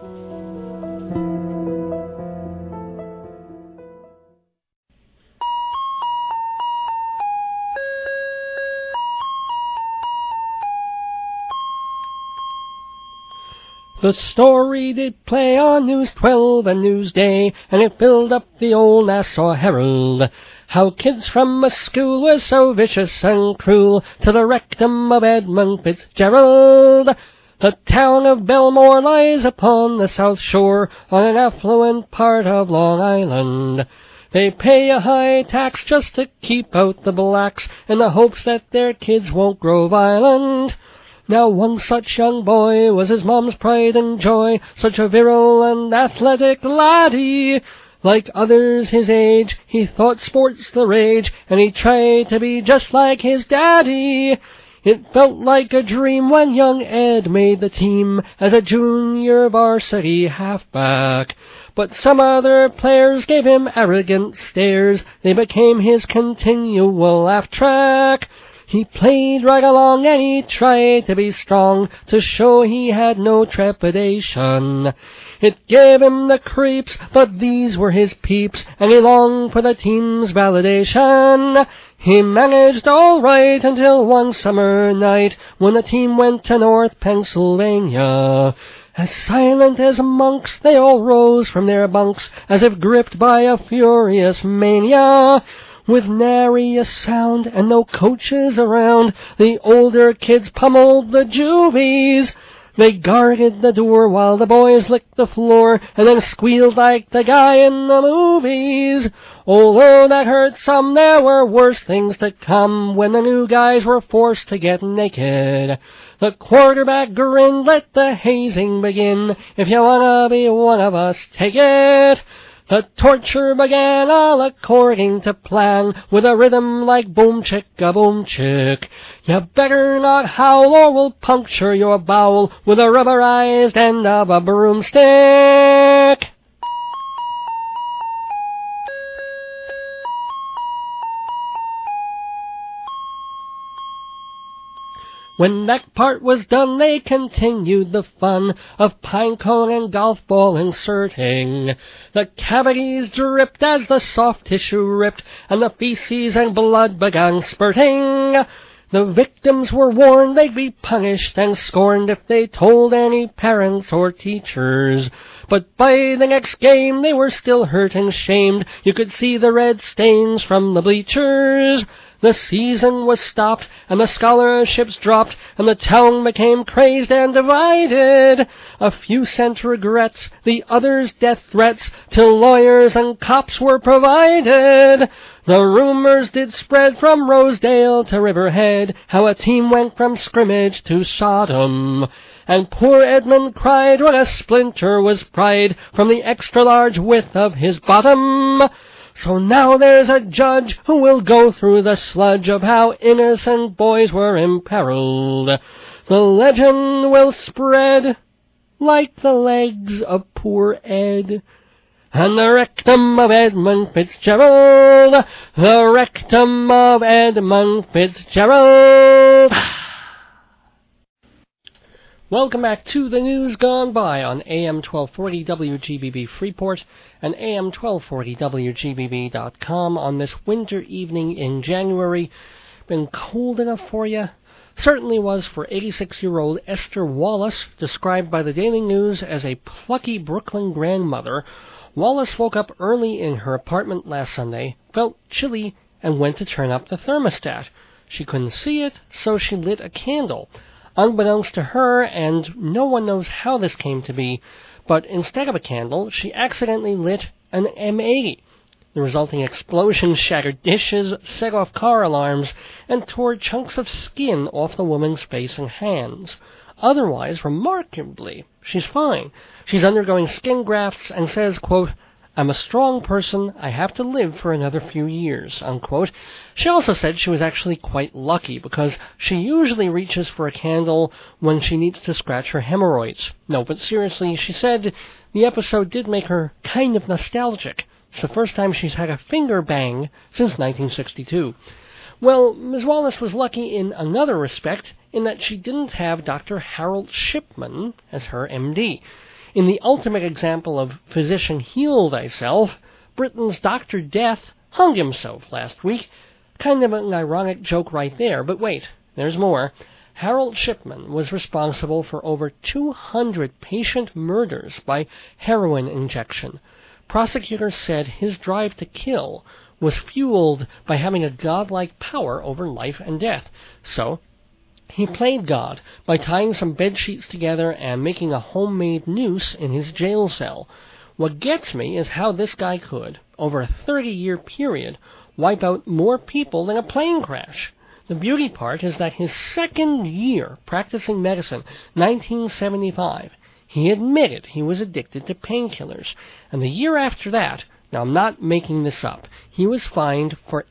The story did play on News 12 and Newsday, and it filled up the old Nassau Herald. How kids from a school were so vicious and cruel to the rectum of Edmund Fitzgerald. The town of Belmore lies upon the south shore on an affluent part of Long Island. They pay a high tax just to keep out the blacks in the hopes that their kids won't grow violent. Now one such young boy was his mom's pride and joy, such a virile and athletic laddie. Like others his age, he thought sports the rage, and he tried to be just like his daddy. It felt like a dream when young Ed made the team as a junior varsity halfback. But some other players gave him arrogant stares. They became his continual laugh track. He played right along and he tried to be strong, to show he had no trepidation. It gave him the creeps, but these were his peeps, and he longed for the team's validation. He managed all right until one summer night, when the team went to North Pennsylvania. As silent as monks, they all rose from their bunks, as if gripped by a furious mania. With nary a sound and no coaches around, the older kids pummeled the juvies. They guarded the door while the boys licked the floor, and then squealed like the guy in the movies. Although that hurt some, there were worse things to come when the new guys were forced to get naked. The quarterback grinned, let the hazing begin. If you wanna be one of us, take it. The torture began all according to plan, with a rhythm like boom chick a boom chick. You better not howl or we'll puncture your bowel with a rubberized end of a broomstick. When that part was done, they continued the fun of pinecone and golf ball inserting. The cavities dripped as the soft tissue ripped, and the feces and blood began spurting. The victims were warned they'd be punished and scorned if they told any parents or teachers. But by the next game they were still hurt and shamed. You could see the red stains from the bleachers. The season was stopped, and the scholarships dropped, and the town became crazed and divided. A few sent regrets, the others death threats, till lawyers and cops were provided. The rumors did spread from Rosedale to Riverhead, how a team went from scrimmage to Sodom. And poor Edmund cried when a splinter was pried from the extra-large width of his bottom. So now there's a judge who will go through the sludge of how innocent boys were imperiled. The legend will spread like the legs of poor Ed, and the rectum of Edmund Fitzgerald, the rectum of Edmund Fitzgerald. Welcome back to the News Gone By on AM 1240 WGBB Freeport and AM 1240 WGBB.com on this winter evening in January. Been cold enough for you? Certainly was for 86-year-old Esther Wallace, described by the Daily News as a plucky Brooklyn grandmother. Wallace woke up early in her apartment last Sunday, felt chilly, and went to turn up the thermostat. She couldn't see it, so she lit a candle. Unbeknownst to her, and no one knows how this came to be, but instead of a candle, she accidentally lit an M80. The resulting explosion shattered dishes, set off car alarms, and tore chunks of skin off the woman's face and hands. Otherwise, remarkably, she's fine. She's undergoing skin grafts and says, quote, "I'm a strong person. I have to live for another few years," unquote. She also said she was actually quite lucky because she usually reaches for a candle when she needs to scratch her hemorrhoids. No, but seriously, she said the episode did make her kind of nostalgic. It's the first time she's had a finger bang since 1962. Well, Ms. Wallace was lucky in another respect, in that she didn't have Dr. Harold Shipman as her MD. In the ultimate example of physician heal thyself, Britain's Dr. Death hung himself last week. Kind of an ironic joke right there, but wait, there's more. Harold Shipman was responsible for over 200 patient murders by heroin injection. Prosecutors said his drive to kill was fueled by having a godlike power over life and death. So, He played God by tying some bed sheets together and making a homemade noose in his jail cell. What gets me is how this guy could, over a 30-year period, wipe out more people than a plane crash. The beauty part is that his second year practicing medicine, 1975, he admitted he was addicted to painkillers. And the year after that, now I'm not making this up, he was fined for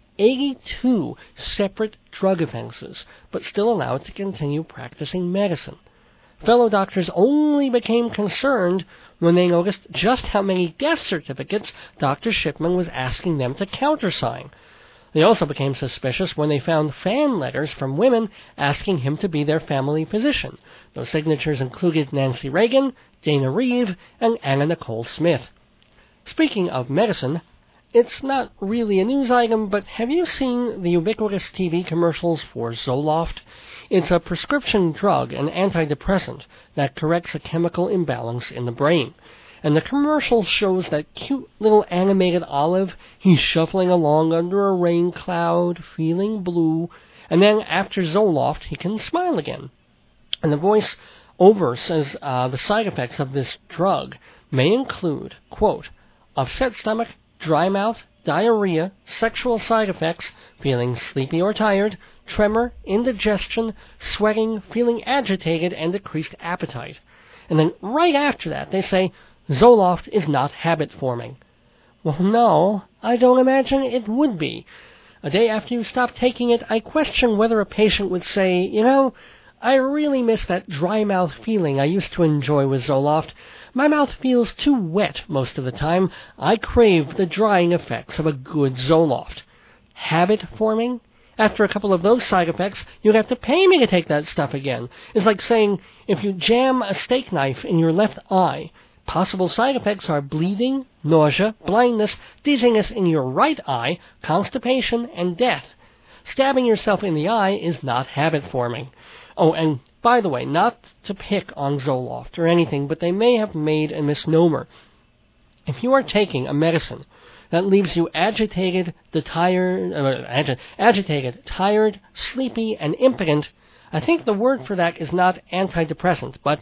82 separate drug offenses, but still allowed to continue practicing medicine. Fellow doctors only became concerned when they noticed just how many death certificates Dr. Shipman was asking them to countersign. They also became suspicious when they found fan letters from women asking him to be their family physician. Those signatures included Nancy Reagan, Dana Reeve, and Anna Nicole Smith. Speaking of medicine, it's not really a news item, but have you seen the ubiquitous TV commercials for Zoloft? It's a prescription drug, an antidepressant, that corrects a chemical imbalance in the brain. And the commercial shows that cute little animated Olive. He's shuffling along under a rain cloud, feeling blue, and then after Zoloft, he can smile again. And the voice over says the side effects of this drug may include, quote, upset stomach, dry mouth, diarrhea, sexual side effects, feeling sleepy or tired, tremor, indigestion, sweating, feeling agitated, and decreased appetite. And then right after that, they say, Zoloft is not habit-forming. Well, no, I don't imagine it would be. A day after you stop taking it, I question whether a patient would say, you know, I really miss that dry mouth feeling I used to enjoy with Zoloft. My mouth feels too wet most of the time. I crave the drying effects of a good Zoloft. Habit-forming? After a couple of those side effects, you'd have to pay me to take that stuff again. It's like saying, if you jam a steak knife in your left eye, possible side effects are bleeding, nausea, blindness, dizziness in your right eye, constipation, and death. Stabbing yourself in the eye is not habit-forming. Oh, and by the way, not to pick on Zoloft or anything, but they may have made a misnomer. If you are taking a medicine that leaves you agitated, tired, sleepy, and impotent, I think the word for that is not antidepressant, but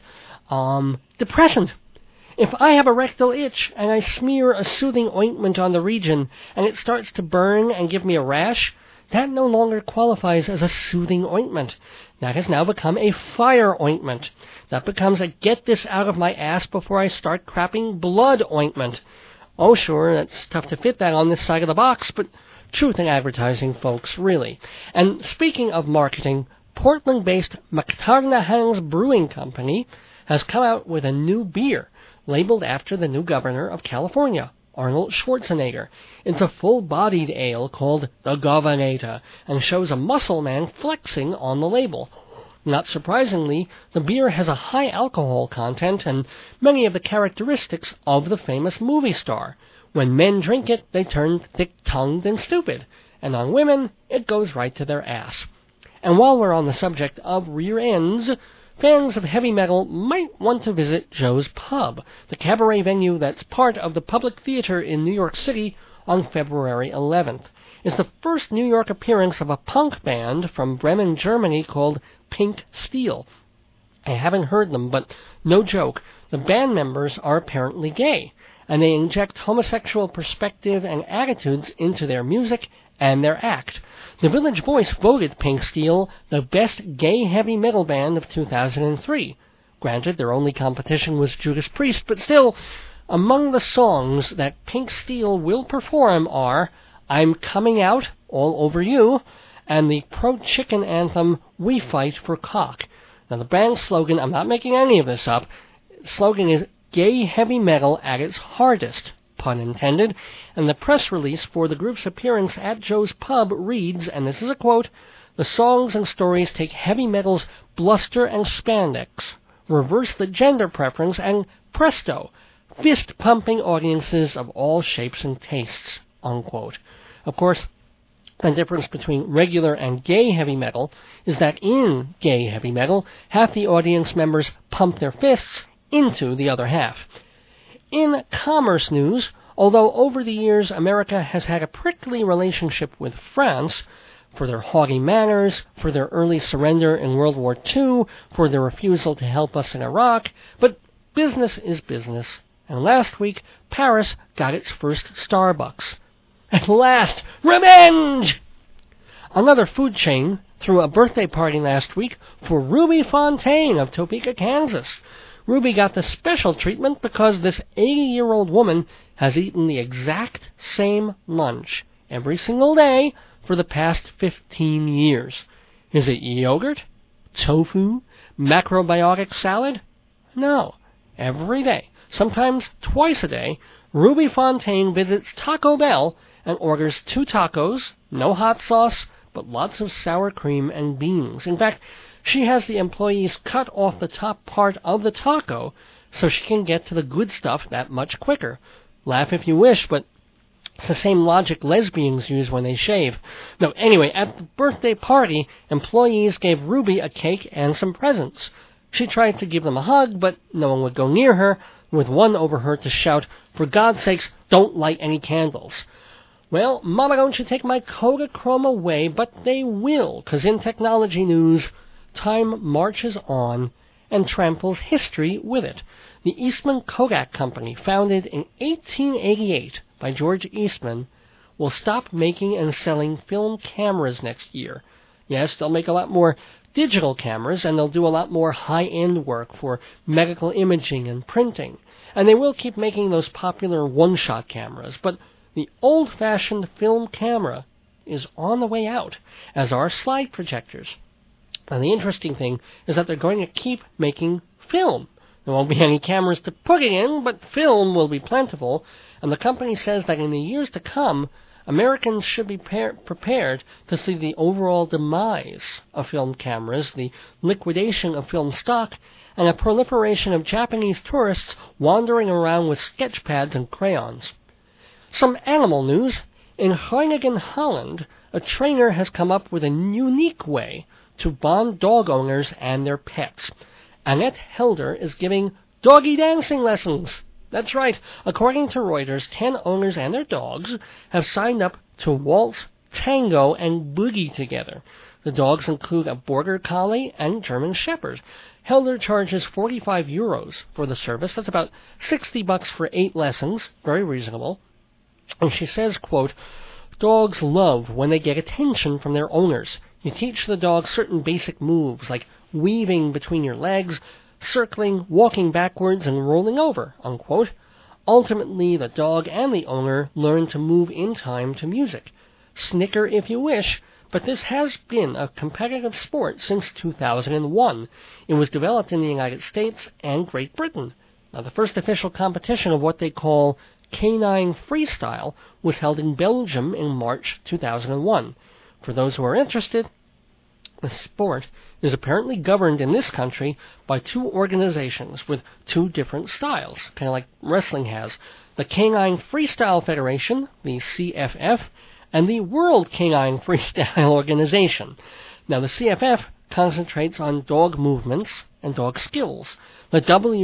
depressant. If I have a rectal itch and I smear a soothing ointment on the region and it starts to burn and give me a rash, that no longer qualifies as a soothing ointment. That has now become a fire ointment. That becomes a get this out of my ass before I start crapping blood ointment. Oh, sure, that's tough to fit that on this side of the box, but truth in advertising, folks, really. And speaking of marketing, Portland-based McTarnahan's Brewing Company has come out with a new beer labeled after the new governor of California, Arnold Schwarzenegger. It's a full-bodied ale called the Governator and shows a muscle man flexing on the label. Not surprisingly, the beer has a high alcohol content and many of the characteristics of the famous movie star. When men drink it, they turn thick-tongued and stupid, and on women, it goes right to their ass. And while we're on the subject of rear ends, fans of heavy metal might want to visit Joe's Pub, the cabaret venue that's part of the Public Theater in New York City, on February 11th. It's the first New York appearance of a punk band from Bremen, Germany called Pink Steel. I haven't heard them, but no joke, the band members are apparently gay, and they inject homosexual perspective and attitudes into their music and their act. The Village Voice voted Pink Steel the best gay heavy metal band of 2003. Granted, their only competition was Judas Priest, but still, among the songs that Pink Steel will perform are I'm Coming Out, All Over You, and the pro-chicken anthem We Fight for Cock. Now, the band's slogan, I'm not making any of this up, slogan is gay heavy metal at its hardest, pun intended, and the press release for the group's appearance at Joe's Pub reads, and this is a quote, the songs and stories take heavy metal's bluster and spandex, reverse the gender preference, and presto, fist-pumping audiences of all shapes and tastes, unquote. Of course, the difference between regular and gay heavy metal is that in gay heavy metal, half the audience members pump their fists into the other half. In commerce news, although over the years America has had a prickly relationship with France, for their haughty manners, for their early surrender in World War II, for their refusal to help us in Iraq, but business is business. And last week, Paris got its first Starbucks. At last, revenge! Another food chain threw a birthday party last week for Ruby Fontaine of Topeka, Kansas. Ruby got the special treatment because this 80-year-old woman has eaten the exact same lunch every single day for the past 15 years. Is it yogurt? Tofu? Macrobiotic salad? No. Every day, sometimes twice a day, Ruby Fontaine visits Taco Bell and orders 2 tacos, no hot sauce, but lots of sour cream and beans. In fact, she has the employees cut off the top part of the taco so she can get to the good stuff that much quicker. Laugh if you wish, but it's the same logic lesbians use when they shave. No, anyway, at the birthday party, employees gave Ruby a cake and some presents. She tried to give them a hug, but no one would go near her, with one overheard to shout, "For God's sakes, don't light any candles." Well, Mama, don't you take my Kodachrome away, but they will, 'cause in technology news, time marches on and tramples history with it. The Eastman Kodak Company, founded in 1888 by George Eastman, will stop making and selling film cameras next year. Yes, they'll make a lot more digital cameras, and they'll do a lot more high-end work for medical imaging and printing. And they will keep making those popular one-shot cameras, but the old-fashioned film camera is on the way out, as are slide projectors. And the interesting thing is that they're going to keep making film. There won't be any cameras to put it in, but film will be plentiful, and the company says that in the years to come, Americans should be prepared to see the overall demise of film cameras, the liquidation of film stock, and a proliferation of Japanese tourists wandering around with sketch pads and crayons. Some animal news. In Groningen, Holland, a trainer has come up with a unique way to bond dog owners and their pets. Annette Helder is giving doggy dancing lessons. That's right. According to Reuters, 10 owners and their dogs have signed up to waltz, tango, and boogie together. The dogs include a Border Collie and German Shepherd. Helder charges 45 euros for the service. That's about $60 for 8 lessons. Very reasonable. And she says, quote, "Dogs love when they get attention from their owners. You teach the dog certain basic moves, like weaving between your legs, circling, walking backwards, and rolling over," unquote. Ultimately, the dog and the owner learn to move in time to music. Snicker if you wish, but this has been a competitive sport since 2001. It was developed in the United States and Great Britain. Now, the first official competition of what they call canine freestyle was held in Belgium in March 2001. For those who are interested, the sport is apparently governed in this country by 2 organizations with 2 different styles, kind of like wrestling has. The Canine Freestyle Federation, the CFF, and the World Canine Freestyle Organization. Now, the CFF concentrates on dog movements and dog skills. The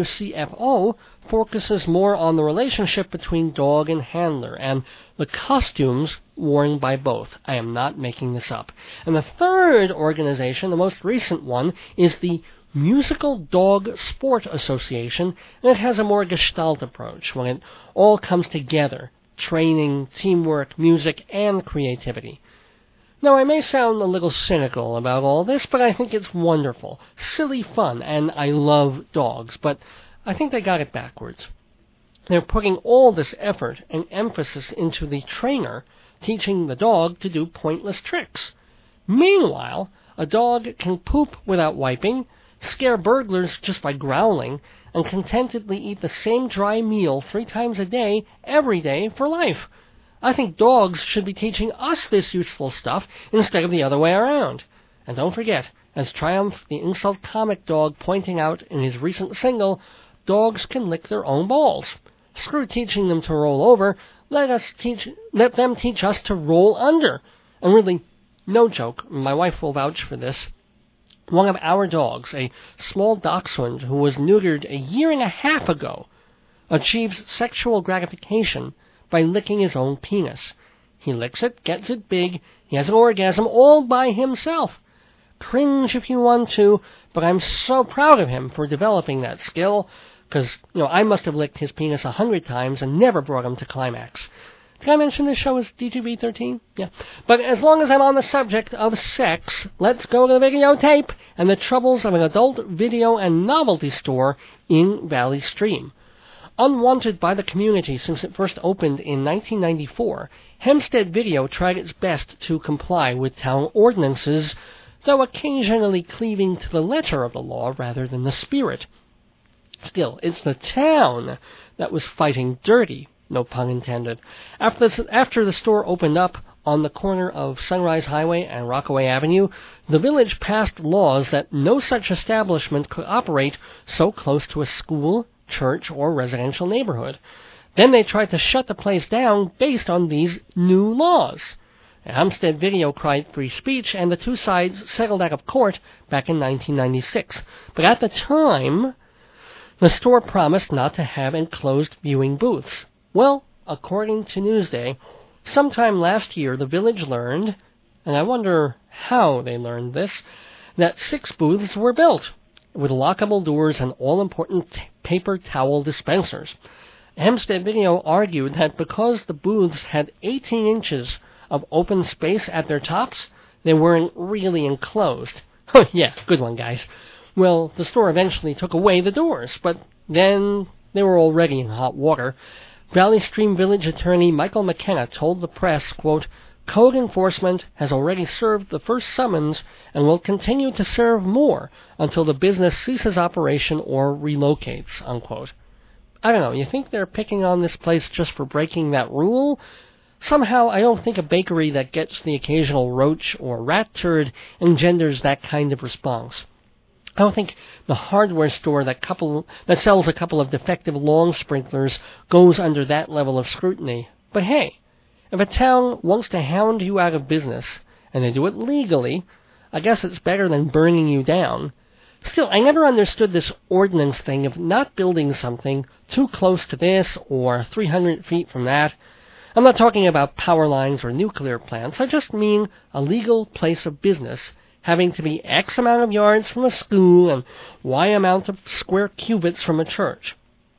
WCFO focuses more on the relationship between dog and handler and the costumes worn by both. I am not making this up. And the third organization, the most recent one, is the Musical Dog Sport Association, and it has a more gestalt approach when it all comes together: training, teamwork, music, and creativity. Now, I may sound a little cynical about all this, but I think it's wonderful, silly fun, and I love dogs, but I think they got it backwards. They're putting all this effort and emphasis into the trainer teaching the dog to do pointless tricks. Meanwhile, a dog can poop without wiping, scare burglars just by growling, and contentedly eat the same dry meal 3 times a day, every day, for life. I think dogs should be teaching us this useful stuff instead of the other way around. And don't forget, as Triumph, the insult comic dog, pointing out in his recent single, dogs can lick their own balls. Screw teaching them to roll over. Let them teach us to roll under. And really, no joke, my wife will vouch for this. One of our dogs, a small dachshund who was neutered a 1.5 years ago, achieves sexual gratification by licking his own penis. He licks it, gets it big, he has an orgasm all by himself. Cringe if you want to, but I'm so proud of him for developing that skill, because, I must have licked his penis 100 times and never brought him to climax. Did I mention this show is DGB-13? Yeah. But as long as I'm on the subject of sex, let's go to the videotape and the troubles of an adult video and novelty store in Valley Stream. Unwanted by the community since it first opened in 1994, Hempstead Video tried its best to comply with town ordinances, though occasionally cleaving to the letter of the law rather than the spirit. Still, it's the town that was fighting dirty, no pun intended. After the store opened up on the corner of Sunrise Highway and Rockaway Avenue, the village passed laws that no such establishment could operate so close to a school, church, or residential neighborhood. Then they tried to shut the place down based on these new laws. Hempstead Video cried free speech, and the two sides settled out of court back in 1996. But at the time, the store promised not to have enclosed viewing booths. Well, according to Newsday, sometime last year the village learned, and I wonder how they learned this, that 6 booths were built, with lockable doors and all-important paper towel dispensers. Hempstead Video argued that because the booths had 18 inches of open space at their tops, they weren't really enclosed. Oh yeah, good one, guys. Well, the store eventually took away the doors, but then they were already in hot water. Valley Stream Village attorney Michael McKenna told the press, quote, "Code enforcement has already served the first summons and will continue to serve more until the business ceases operation or relocates," unquote. I don't know, you think they're picking on this place just for breaking that rule? Somehow, I don't think a bakery that gets the occasional roach or rat turd engenders that kind of response. I don't think the hardware store that sells a couple of defective lawn sprinklers goes under that level of scrutiny. But hey, if a town wants to hound you out of business, and they do it legally, I guess it's better than burning you down. Still, I never understood this ordinance thing of not building something too close to this or 300 feet from that. I'm not talking about power lines or nuclear plants. I just mean a legal place of business having to be X amount of yards from a school and Y amount of square cubits from a church.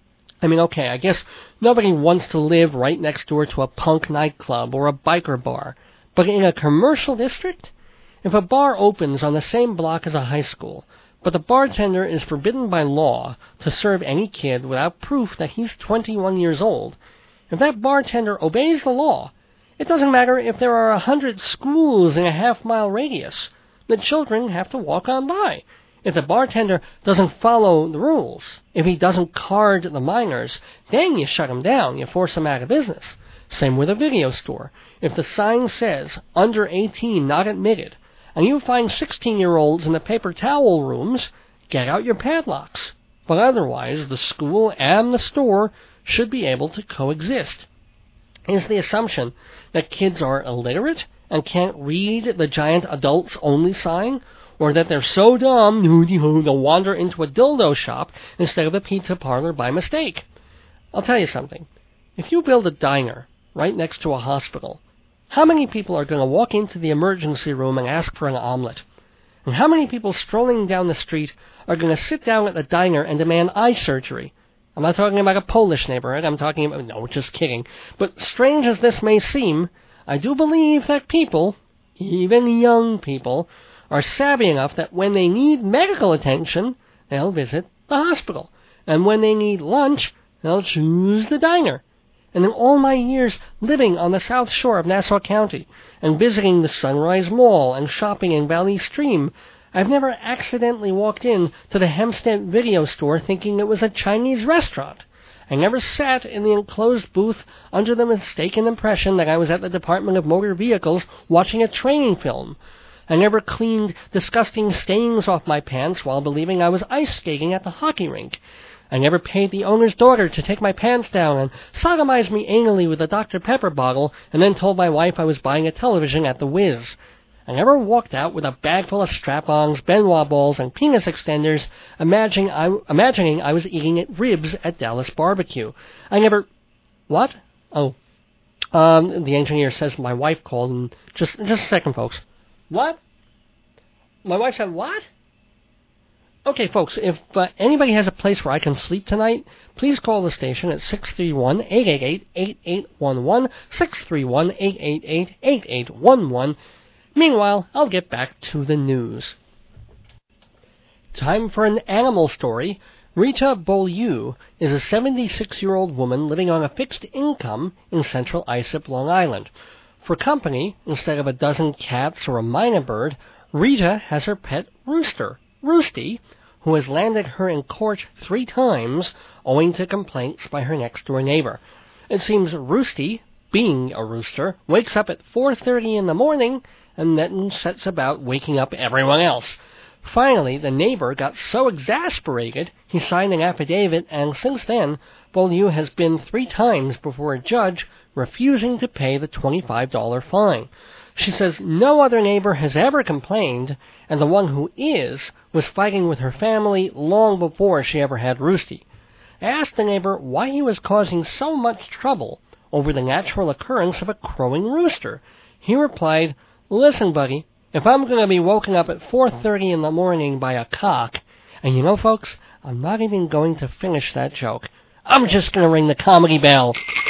I mean, okay, I guess nobody wants to live right next door to a punk nightclub or a biker bar. But in a commercial district, if a bar opens on the same block as a high school, but the bartender is forbidden by law to serve any kid without proof that he's 21 years old, if that bartender obeys the law, it doesn't matter if there are 100 schools in a half-mile radius. The children have to walk on by. If the bartender doesn't follow the rules, if he doesn't card the minors, then you shut him down, you force him out of business. Same with a video store. If the sign says, under 18, not admitted, and you find 16-year-olds in the paper towel rooms, get out your padlocks. But otherwise, the school and the store should be able to coexist. Is the assumption that kids are illiterate and can't read the giant adults-only sign, or that they're so dumb they'll wander into a dildo shop instead of a pizza parlor by mistake? I'll tell you something. If you build a diner right next to a hospital, how many people are going to walk into the emergency room and ask for an omelet? And how many people strolling down the street are going to sit down at the diner and demand eye surgery? I'm not talking about a Polish neighborhood. I'm talking about... No, just kidding. But strange as this may seem, I do believe that people, even young people, are savvy enough that when they need medical attention, they'll visit the hospital. And when they need lunch, they'll choose the diner. And in all my years living on the south shore of Nassau County and visiting the Sunrise Mall and shopping in Valley Stream, I've never accidentally walked in to the Hempstead Video Store thinking it was a Chinese restaurant. I never sat in the enclosed booth under the mistaken impression that I was at the Department of Motor Vehicles watching a training film. I never cleaned disgusting stains off my pants while believing I was ice skating at the hockey rink. I never paid the owner's daughter to take my pants down and sodomize me anally with a Dr. Pepper bottle and then told my wife I was buying a television at the Wiz. I never walked out with a bag full of strap-ons, Benoit balls, and penis extenders, imagining I was eating ribs at Dallas Barbecue. I never... What? Oh, The engineer says my wife called, and just a second, folks. What? My wife said what? Okay, folks, if anybody has a place where I can sleep tonight, please call the station at 631-888-8811, 631-888-8811. Meanwhile, I'll get back to the news. Time for an animal story. Rita Beaulieu is a 76-year-old woman living on a fixed income in central Islip, Long Island. For company, instead of a dozen cats or a minor bird, Rita has her pet rooster, Roosty, who has landed her in court 3 times owing to complaints by her next-door neighbor. It seems Roosty, being a rooster, wakes up at 4:30 in the morning and then sets about waking up everyone else. Finally, the neighbor got so exasperated, he signed an affidavit, and since then, Beaulieu has been 3 times before a judge, refusing to pay the $25 fine. She says no other neighbor has ever complained, and the one who was fighting with her family long before she ever had Roosty. I asked the neighbor why he was causing so much trouble over the natural occurrence of a crowing rooster. He replied, "Listen, buddy, if I'm going to be woken up at 4:30 in the morning by a cock," and you know, folks, I'm not even going to finish that joke. I'm just going to ring the comedy bell.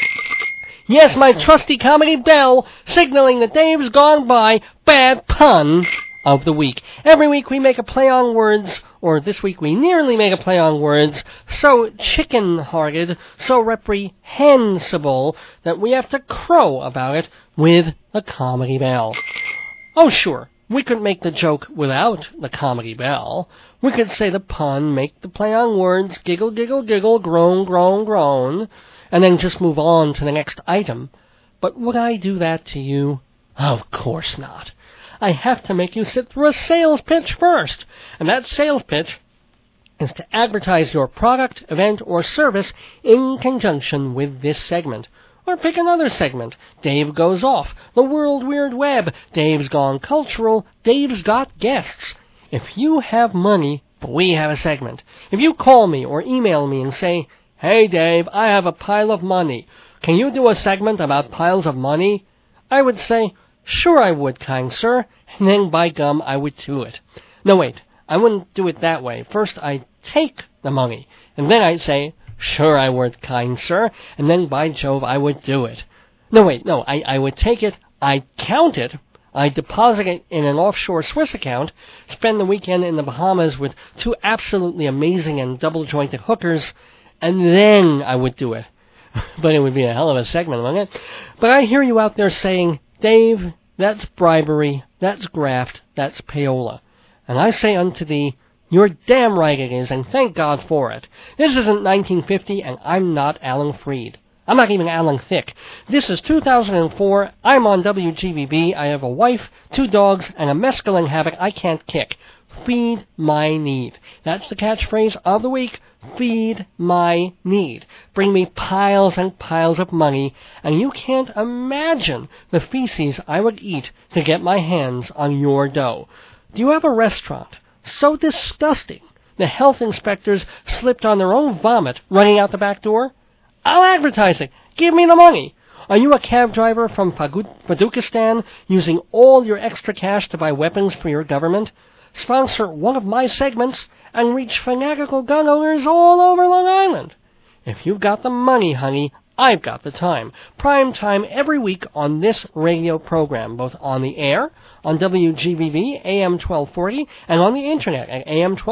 Yes, my trusty comedy bell, signaling that Dave's gone by bad pun of the week. Every week we make a play on words, or this week we nearly make a play on words, so chicken-hearted, so reprehensible, that we have to crow about it with the comedy bell. Oh, sure, we could make the joke without the comedy bell. We could say the pun, make the play on words, giggle, giggle, giggle, groan, groan, groan, and then just move on to the next item. But would I do that to you? Of course not. I have to make you sit through a sales pitch first, and that sales pitch is to advertise your product, event, or service in conjunction with this segment. Or pick another segment. Dave Goes Off, The World Weird Web, Dave's Gone Cultural, Dave's Got Guests. If you have money, we have a segment. If you call me or email me and say, "Hey Dave, I have a pile of money. Can you do a segment about piles of money?" I would say, "Sure I would, kind sir," and then by gum I would do it. No, wait, I wouldn't do it that way. First I'd take the money, and then I'd say, "Sure I would, kind sir," and then by Jove I would do it. No, I would take it, I'd count it, I'd deposit it in an offshore Swiss account, spend the weekend in the Bahamas with 2 absolutely amazing and double-jointed hookers, and then I would do it. But it would be a hell of a segment, wouldn't it? But I hear you out there saying, "Dave, that's bribery, that's graft, that's payola." And I say unto thee, you're damn right it is, and thank God for it. This isn't 1950, and I'm not Alan Freed. I'm not even Alan Thicke. This is 2004. I'm on WGBB. I have a wife, 2 dogs, and a mescaline habit I can't kick. Feed my need. That's the catchphrase of the week. Feed my need. Bring me piles and piles of money, and you can't imagine the feces I would eat to get my hands on your dough. Do you have a restaurant so disgusting the health inspectors slipped on their own vomit running out the back door? I'll advertise it. Give me the money. Are you a cab driver from Tajikistan using all your extra cash to buy weapons for your government? Sponsor one of my segments and reach fanatical gun owners all over Long Island. If you've got the money, honey, I've got the time. Prime time every week on this radio program, both on the air, on WGBB AM 1240, and on the internet at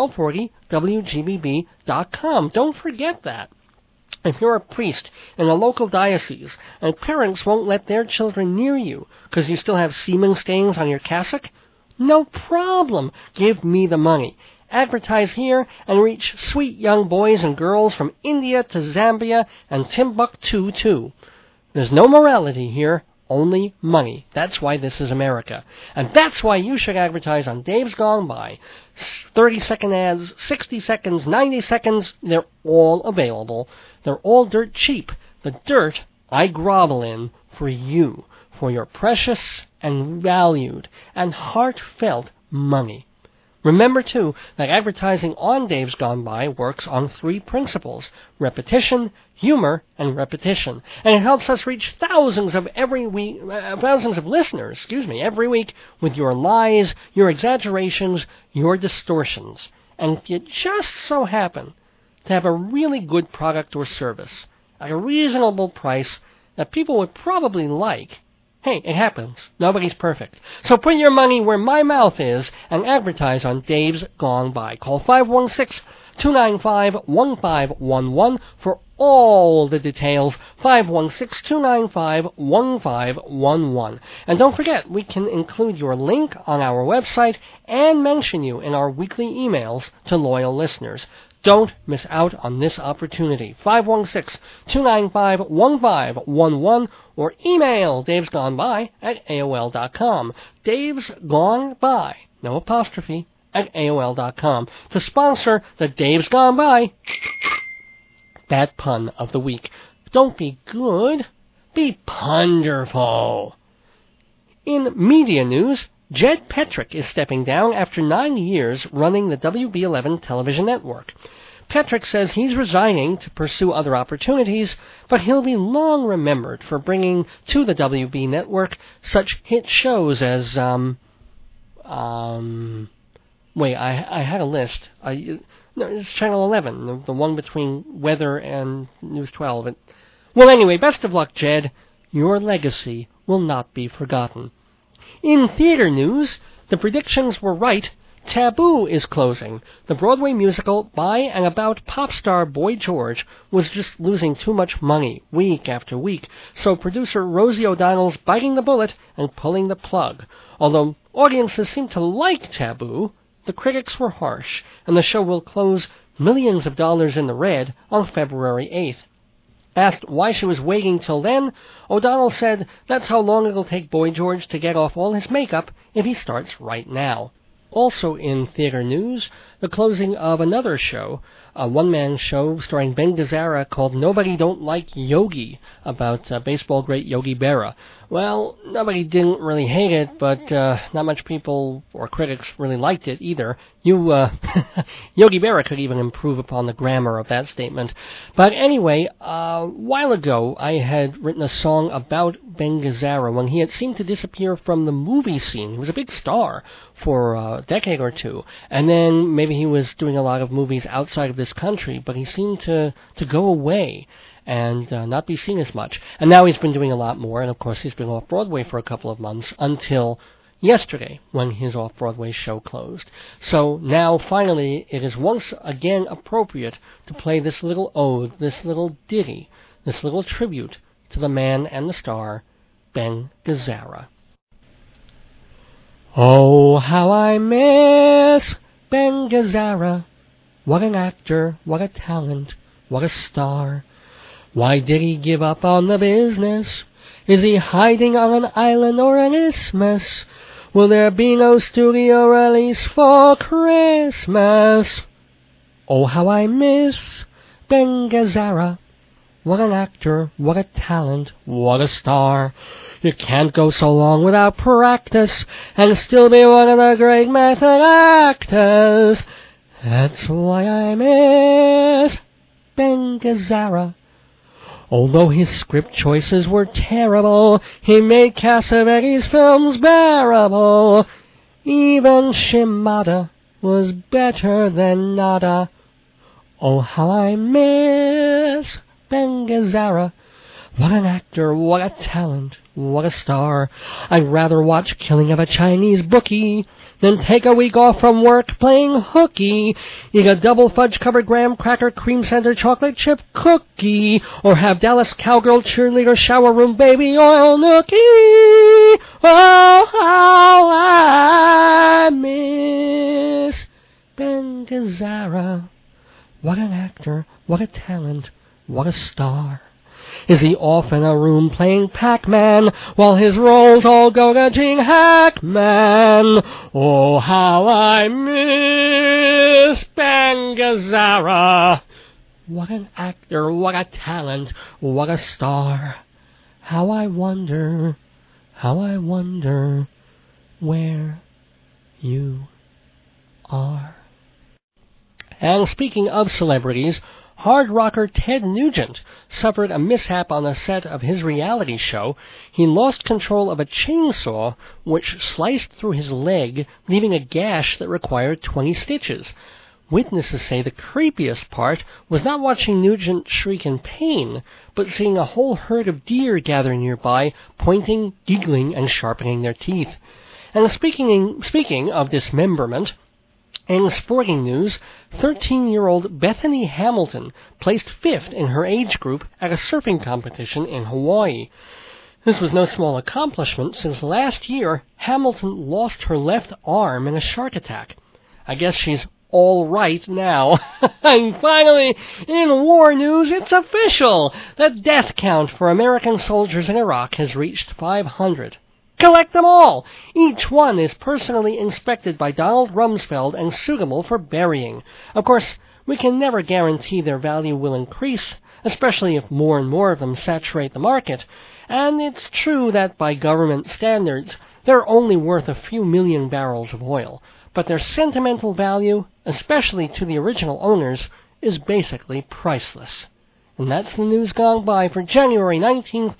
am1240wgbb.com. Don't forget that. If you're a priest in a local diocese and parents won't let their children near you because you still have semen stains on your cassock, no problem. Give me the money. Advertise here and reach sweet young boys and girls from India to Zambia and Timbuktu too. There's no morality here, only money. That's why this is America. And that's why you should advertise on Dave's Gone By. 30-second ads, 60 seconds, 90 seconds, they're all available. They're all dirt cheap. The dirt I grovel in for you, for your precious and valued and heartfelt money. Remember, too, that advertising on Dave's Gone By works on 3 principles: repetition, humor, and repetition. And it helps us reach thousands of listeners, every week with your lies, your exaggerations, your distortions. And if you just so happen to have a really good product or service at a reasonable price that people would probably like, hey, it happens. Nobody's perfect. So put your money where my mouth is and advertise on Dave's Gone By. Call 516-295-1511 for all the details. 516-295-1511. And don't forget, we can include your link on our website and mention you in our weekly emails to loyal listeners. Don't miss out on this opportunity. 516-295-1511 or email davesgoneby@aol.com. Dave's Gone By, no apostrophe, at AOL.com to sponsor the Dave's Gone By Bad Pun of the Week. Don't be good, be ponderful. In media news, Jed Petrick is stepping down after 9 years running the WB11 television network. Petrick says he's resigning to pursue other opportunities, but he'll be long remembered for bringing to the WB network such hit shows as, I had a list. No, it's Channel 11, the one between Weather and News 12. Well, anyway, best of luck, Jed. Your legacy will not be forgotten. In theater news, the predictions were right. Taboo is closing. The Broadway musical by and about pop star Boy George was just losing too much money week after week, so producer Rosie O'Donnell's biting the bullet and pulling the plug. Although audiences seem to like Taboo, the critics were harsh, and the show will close millions of dollars in the red on February 8th. Asked why she was waiting till then, O'Donnell said that's how long it'll take Boy George to get off all his makeup if he starts right now. Also in theater news, the closing of another show, a one-man show starring Ben Gazzara called Nobody Don't Like Yogi, about baseball great Yogi Berra. Well, nobody didn't really hate it, but not much people or critics really liked it either. Yogi Berra could even improve upon the grammar of that statement. But anyway, a while ago I had written a song about Ben Gazzara when he had seemed to disappear from the movie scene. He was a big star for a decade or two, and then maybe he was doing a lot of movies outside of this country, but he seemed to go away and not be seen as much. And now he's been doing a lot more, and of course he's been off Broadway for a couple of months until yesterday when his off-Broadway show closed. So now finally it is once again appropriate to play this little ode, this little ditty, this little tribute to the man and the star, Ben Gazzara. Oh, how I miss Ben Gazzara. What an actor, what a talent, what a star. Why did he give up on the business? Is he hiding on an island or an isthmus? Will there be no studio release for Christmas? Oh, how I miss Ben Gazzara. What an actor, what a talent, what a star. You can't go so long without practice and still be one of the great method actors. That's why I miss Ben Gazzara. Although his script choices were terrible, he made Cassavetes' films bearable. Even Shimada was better than nada. Oh, how I miss Ben Gazzara. What an actor, what a talent, what a star. I'd rather watch Killing of a Chinese Bookie than take a week off from work playing hooky, eat a double fudge-covered graham cracker cream center chocolate chip cookie, or have Dallas cowgirl cheerleader shower room baby oil nookie. Oh, how I miss Ben Gazzara. What an actor, what a talent, what a star. Is he off in a room playing Pac-Man while his roles all go to Gene Hackman? Oh, how I miss Ben Gazzara. What an actor, what a talent, what a star. How I wonder where you are. And speaking of celebrities, hard rocker Ted Nugent suffered a mishap on the set of his reality show. He lost control of a chainsaw, which sliced through his leg, leaving a gash that required 20 stitches. Witnesses say the creepiest part was not watching Nugent shriek in pain, but seeing a whole herd of deer gather nearby, pointing, giggling, and sharpening their teeth. And speaking of dismemberment, in sporting news, 13-year-old Bethany Hamilton placed 5th in her age group at a surfing competition in Hawaii. This was no small accomplishment, since last year Hamilton lost her left arm in a shark attack. I guess she's all right now. And finally, in war news, it's official! The death count for American soldiers in Iraq has reached 500. Collect them all! Each one is personally inspected by Donald Rumsfeld and suitable for burying. Of course, we can never guarantee their value will increase, especially if more and more of them saturate the market. And it's true that by government standards, they're only worth a few million barrels of oil. But their sentimental value, especially to the original owners, is basically priceless. And that's the news gone by for January 19th,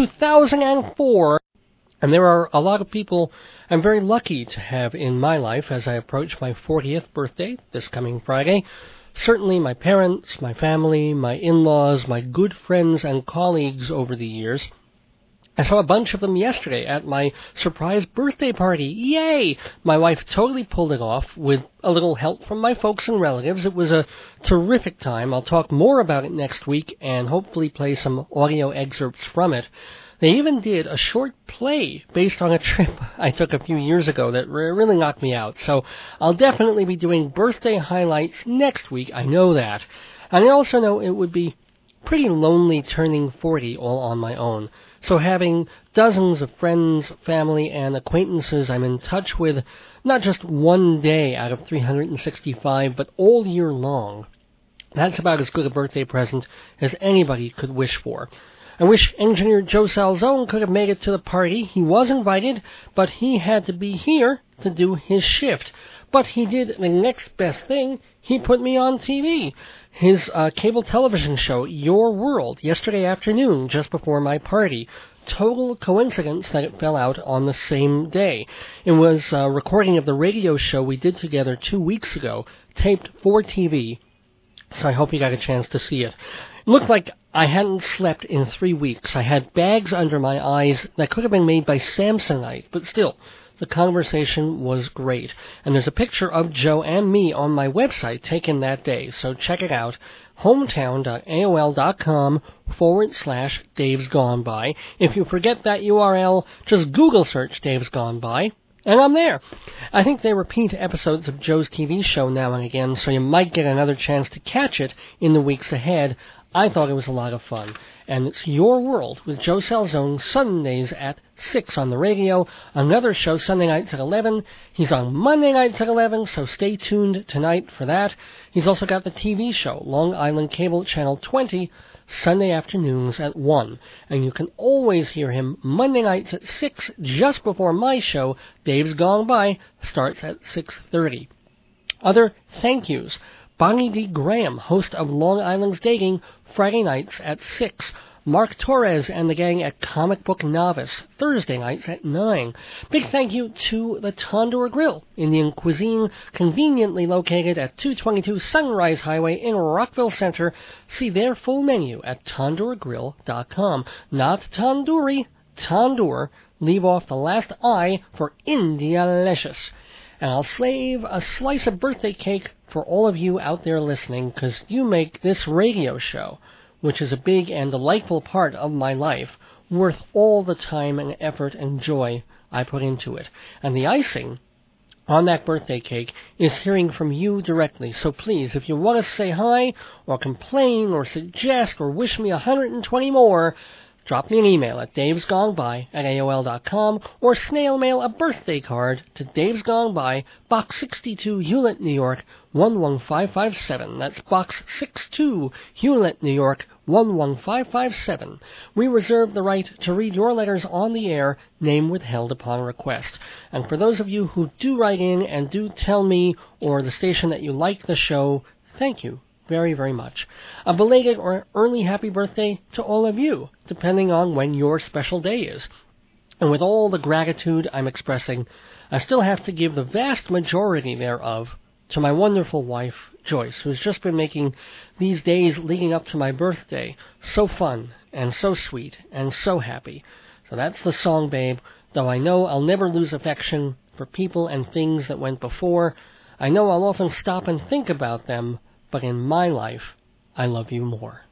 2004. And there are a lot of people I'm very lucky to have in my life as I approach my 40th birthday this coming Friday. Certainly my parents, my family, my in-laws, my good friends and colleagues over the years. I saw a bunch of them yesterday at my surprise birthday party. Yay! My wife totally pulled it off with a little help from my folks and relatives. It was a terrific time. I'll talk more about it next week and hopefully play some audio excerpts from it. They even did a short play based on a trip I took a few years ago that really knocked me out. So I'll definitely be doing birthday highlights next week. I know that. And I also know it would be pretty lonely turning 40 all on my own. So having dozens of friends, family, and acquaintances I'm in touch with, not just one day out of 365, but all year long, that's about as good a birthday present as anybody could wish for. I wish engineer Joe Salzone could have made it to the party. He was invited, but he had to be here to do his shift. But he did the next best thing. He put me on TV. His cable television show, Your World, yesterday afternoon, just before my party. Total coincidence that it fell out on the same day. It was a recording of the radio show we did together 2 weeks ago, taped for TV, so I hope you got a chance to see it. It looked like I hadn't slept in 3 weeks. I had bags under my eyes that could have been made by Samsonite, but still, the conversation was great. And there's a picture of Joe and me on my website taken that day, so check it out, hometown.aol.com/Dave's Gone By. If you forget that URL, just Google search Dave's Gone By, and I'm there. I think they repeat episodes of Joe's TV show now and again, so you might get another chance to catch it in the weeks ahead. I thought it was a lot of fun. And it's Your World with Joe Salzone, Sundays at 6 on the radio. Another show Sunday nights at 11. He's on Monday nights at 11, so stay tuned tonight for that. He's also got the TV show, Long Island Cable Channel 20, Sunday afternoons at 1. And you can always hear him Monday nights at 6, just before my show, Dave's Gone By, starts at 6:30. Other thank yous. Bonnie D. Graham, host of Long Island's Dating, Friday nights at 6. Mark Torres and the gang at Comic Book Novice, Thursday nights at 9. Big thank you to the Tandoor Grill, Indian cuisine, conveniently located at 222 Sunrise Highway in Rockville Center. See their full menu at tandoorgrill.com. Not tandoori, tandoor. Leave off the last I for Indialicious. And I'll save a slice of birthday cake for all of you out there listening, because you make this radio show, which is a big and delightful part of my life, worth all the time and effort and joy I put into it. And the icing on that birthday cake is hearing from you directly. So please, if you want to say hi, or complain, or suggest, or wish me 120 more, drop me an email at davesgoneby@aol.com or snail mail a birthday card to Dave's Gone By, Box 62, Hewlett, New York, 11557. That's Box 62, Hewlett, New York, 11557. We reserve the right to read your letters on the air, name withheld upon request. And for those of you who do write in and do tell me or the station that you like the show, thank you very, very much. A belated or early happy birthday to all of you, depending on when your special day is. And with all the gratitude I'm expressing, I still have to give the vast majority thereof to my wonderful wife, Joyce, who's just been making these days leading up to my birthday so fun and so sweet and so happy. So that's the song, babe. Though I know I'll never lose affection for people and things that went before, I know I'll often stop and think about them, but in my life, I love you more.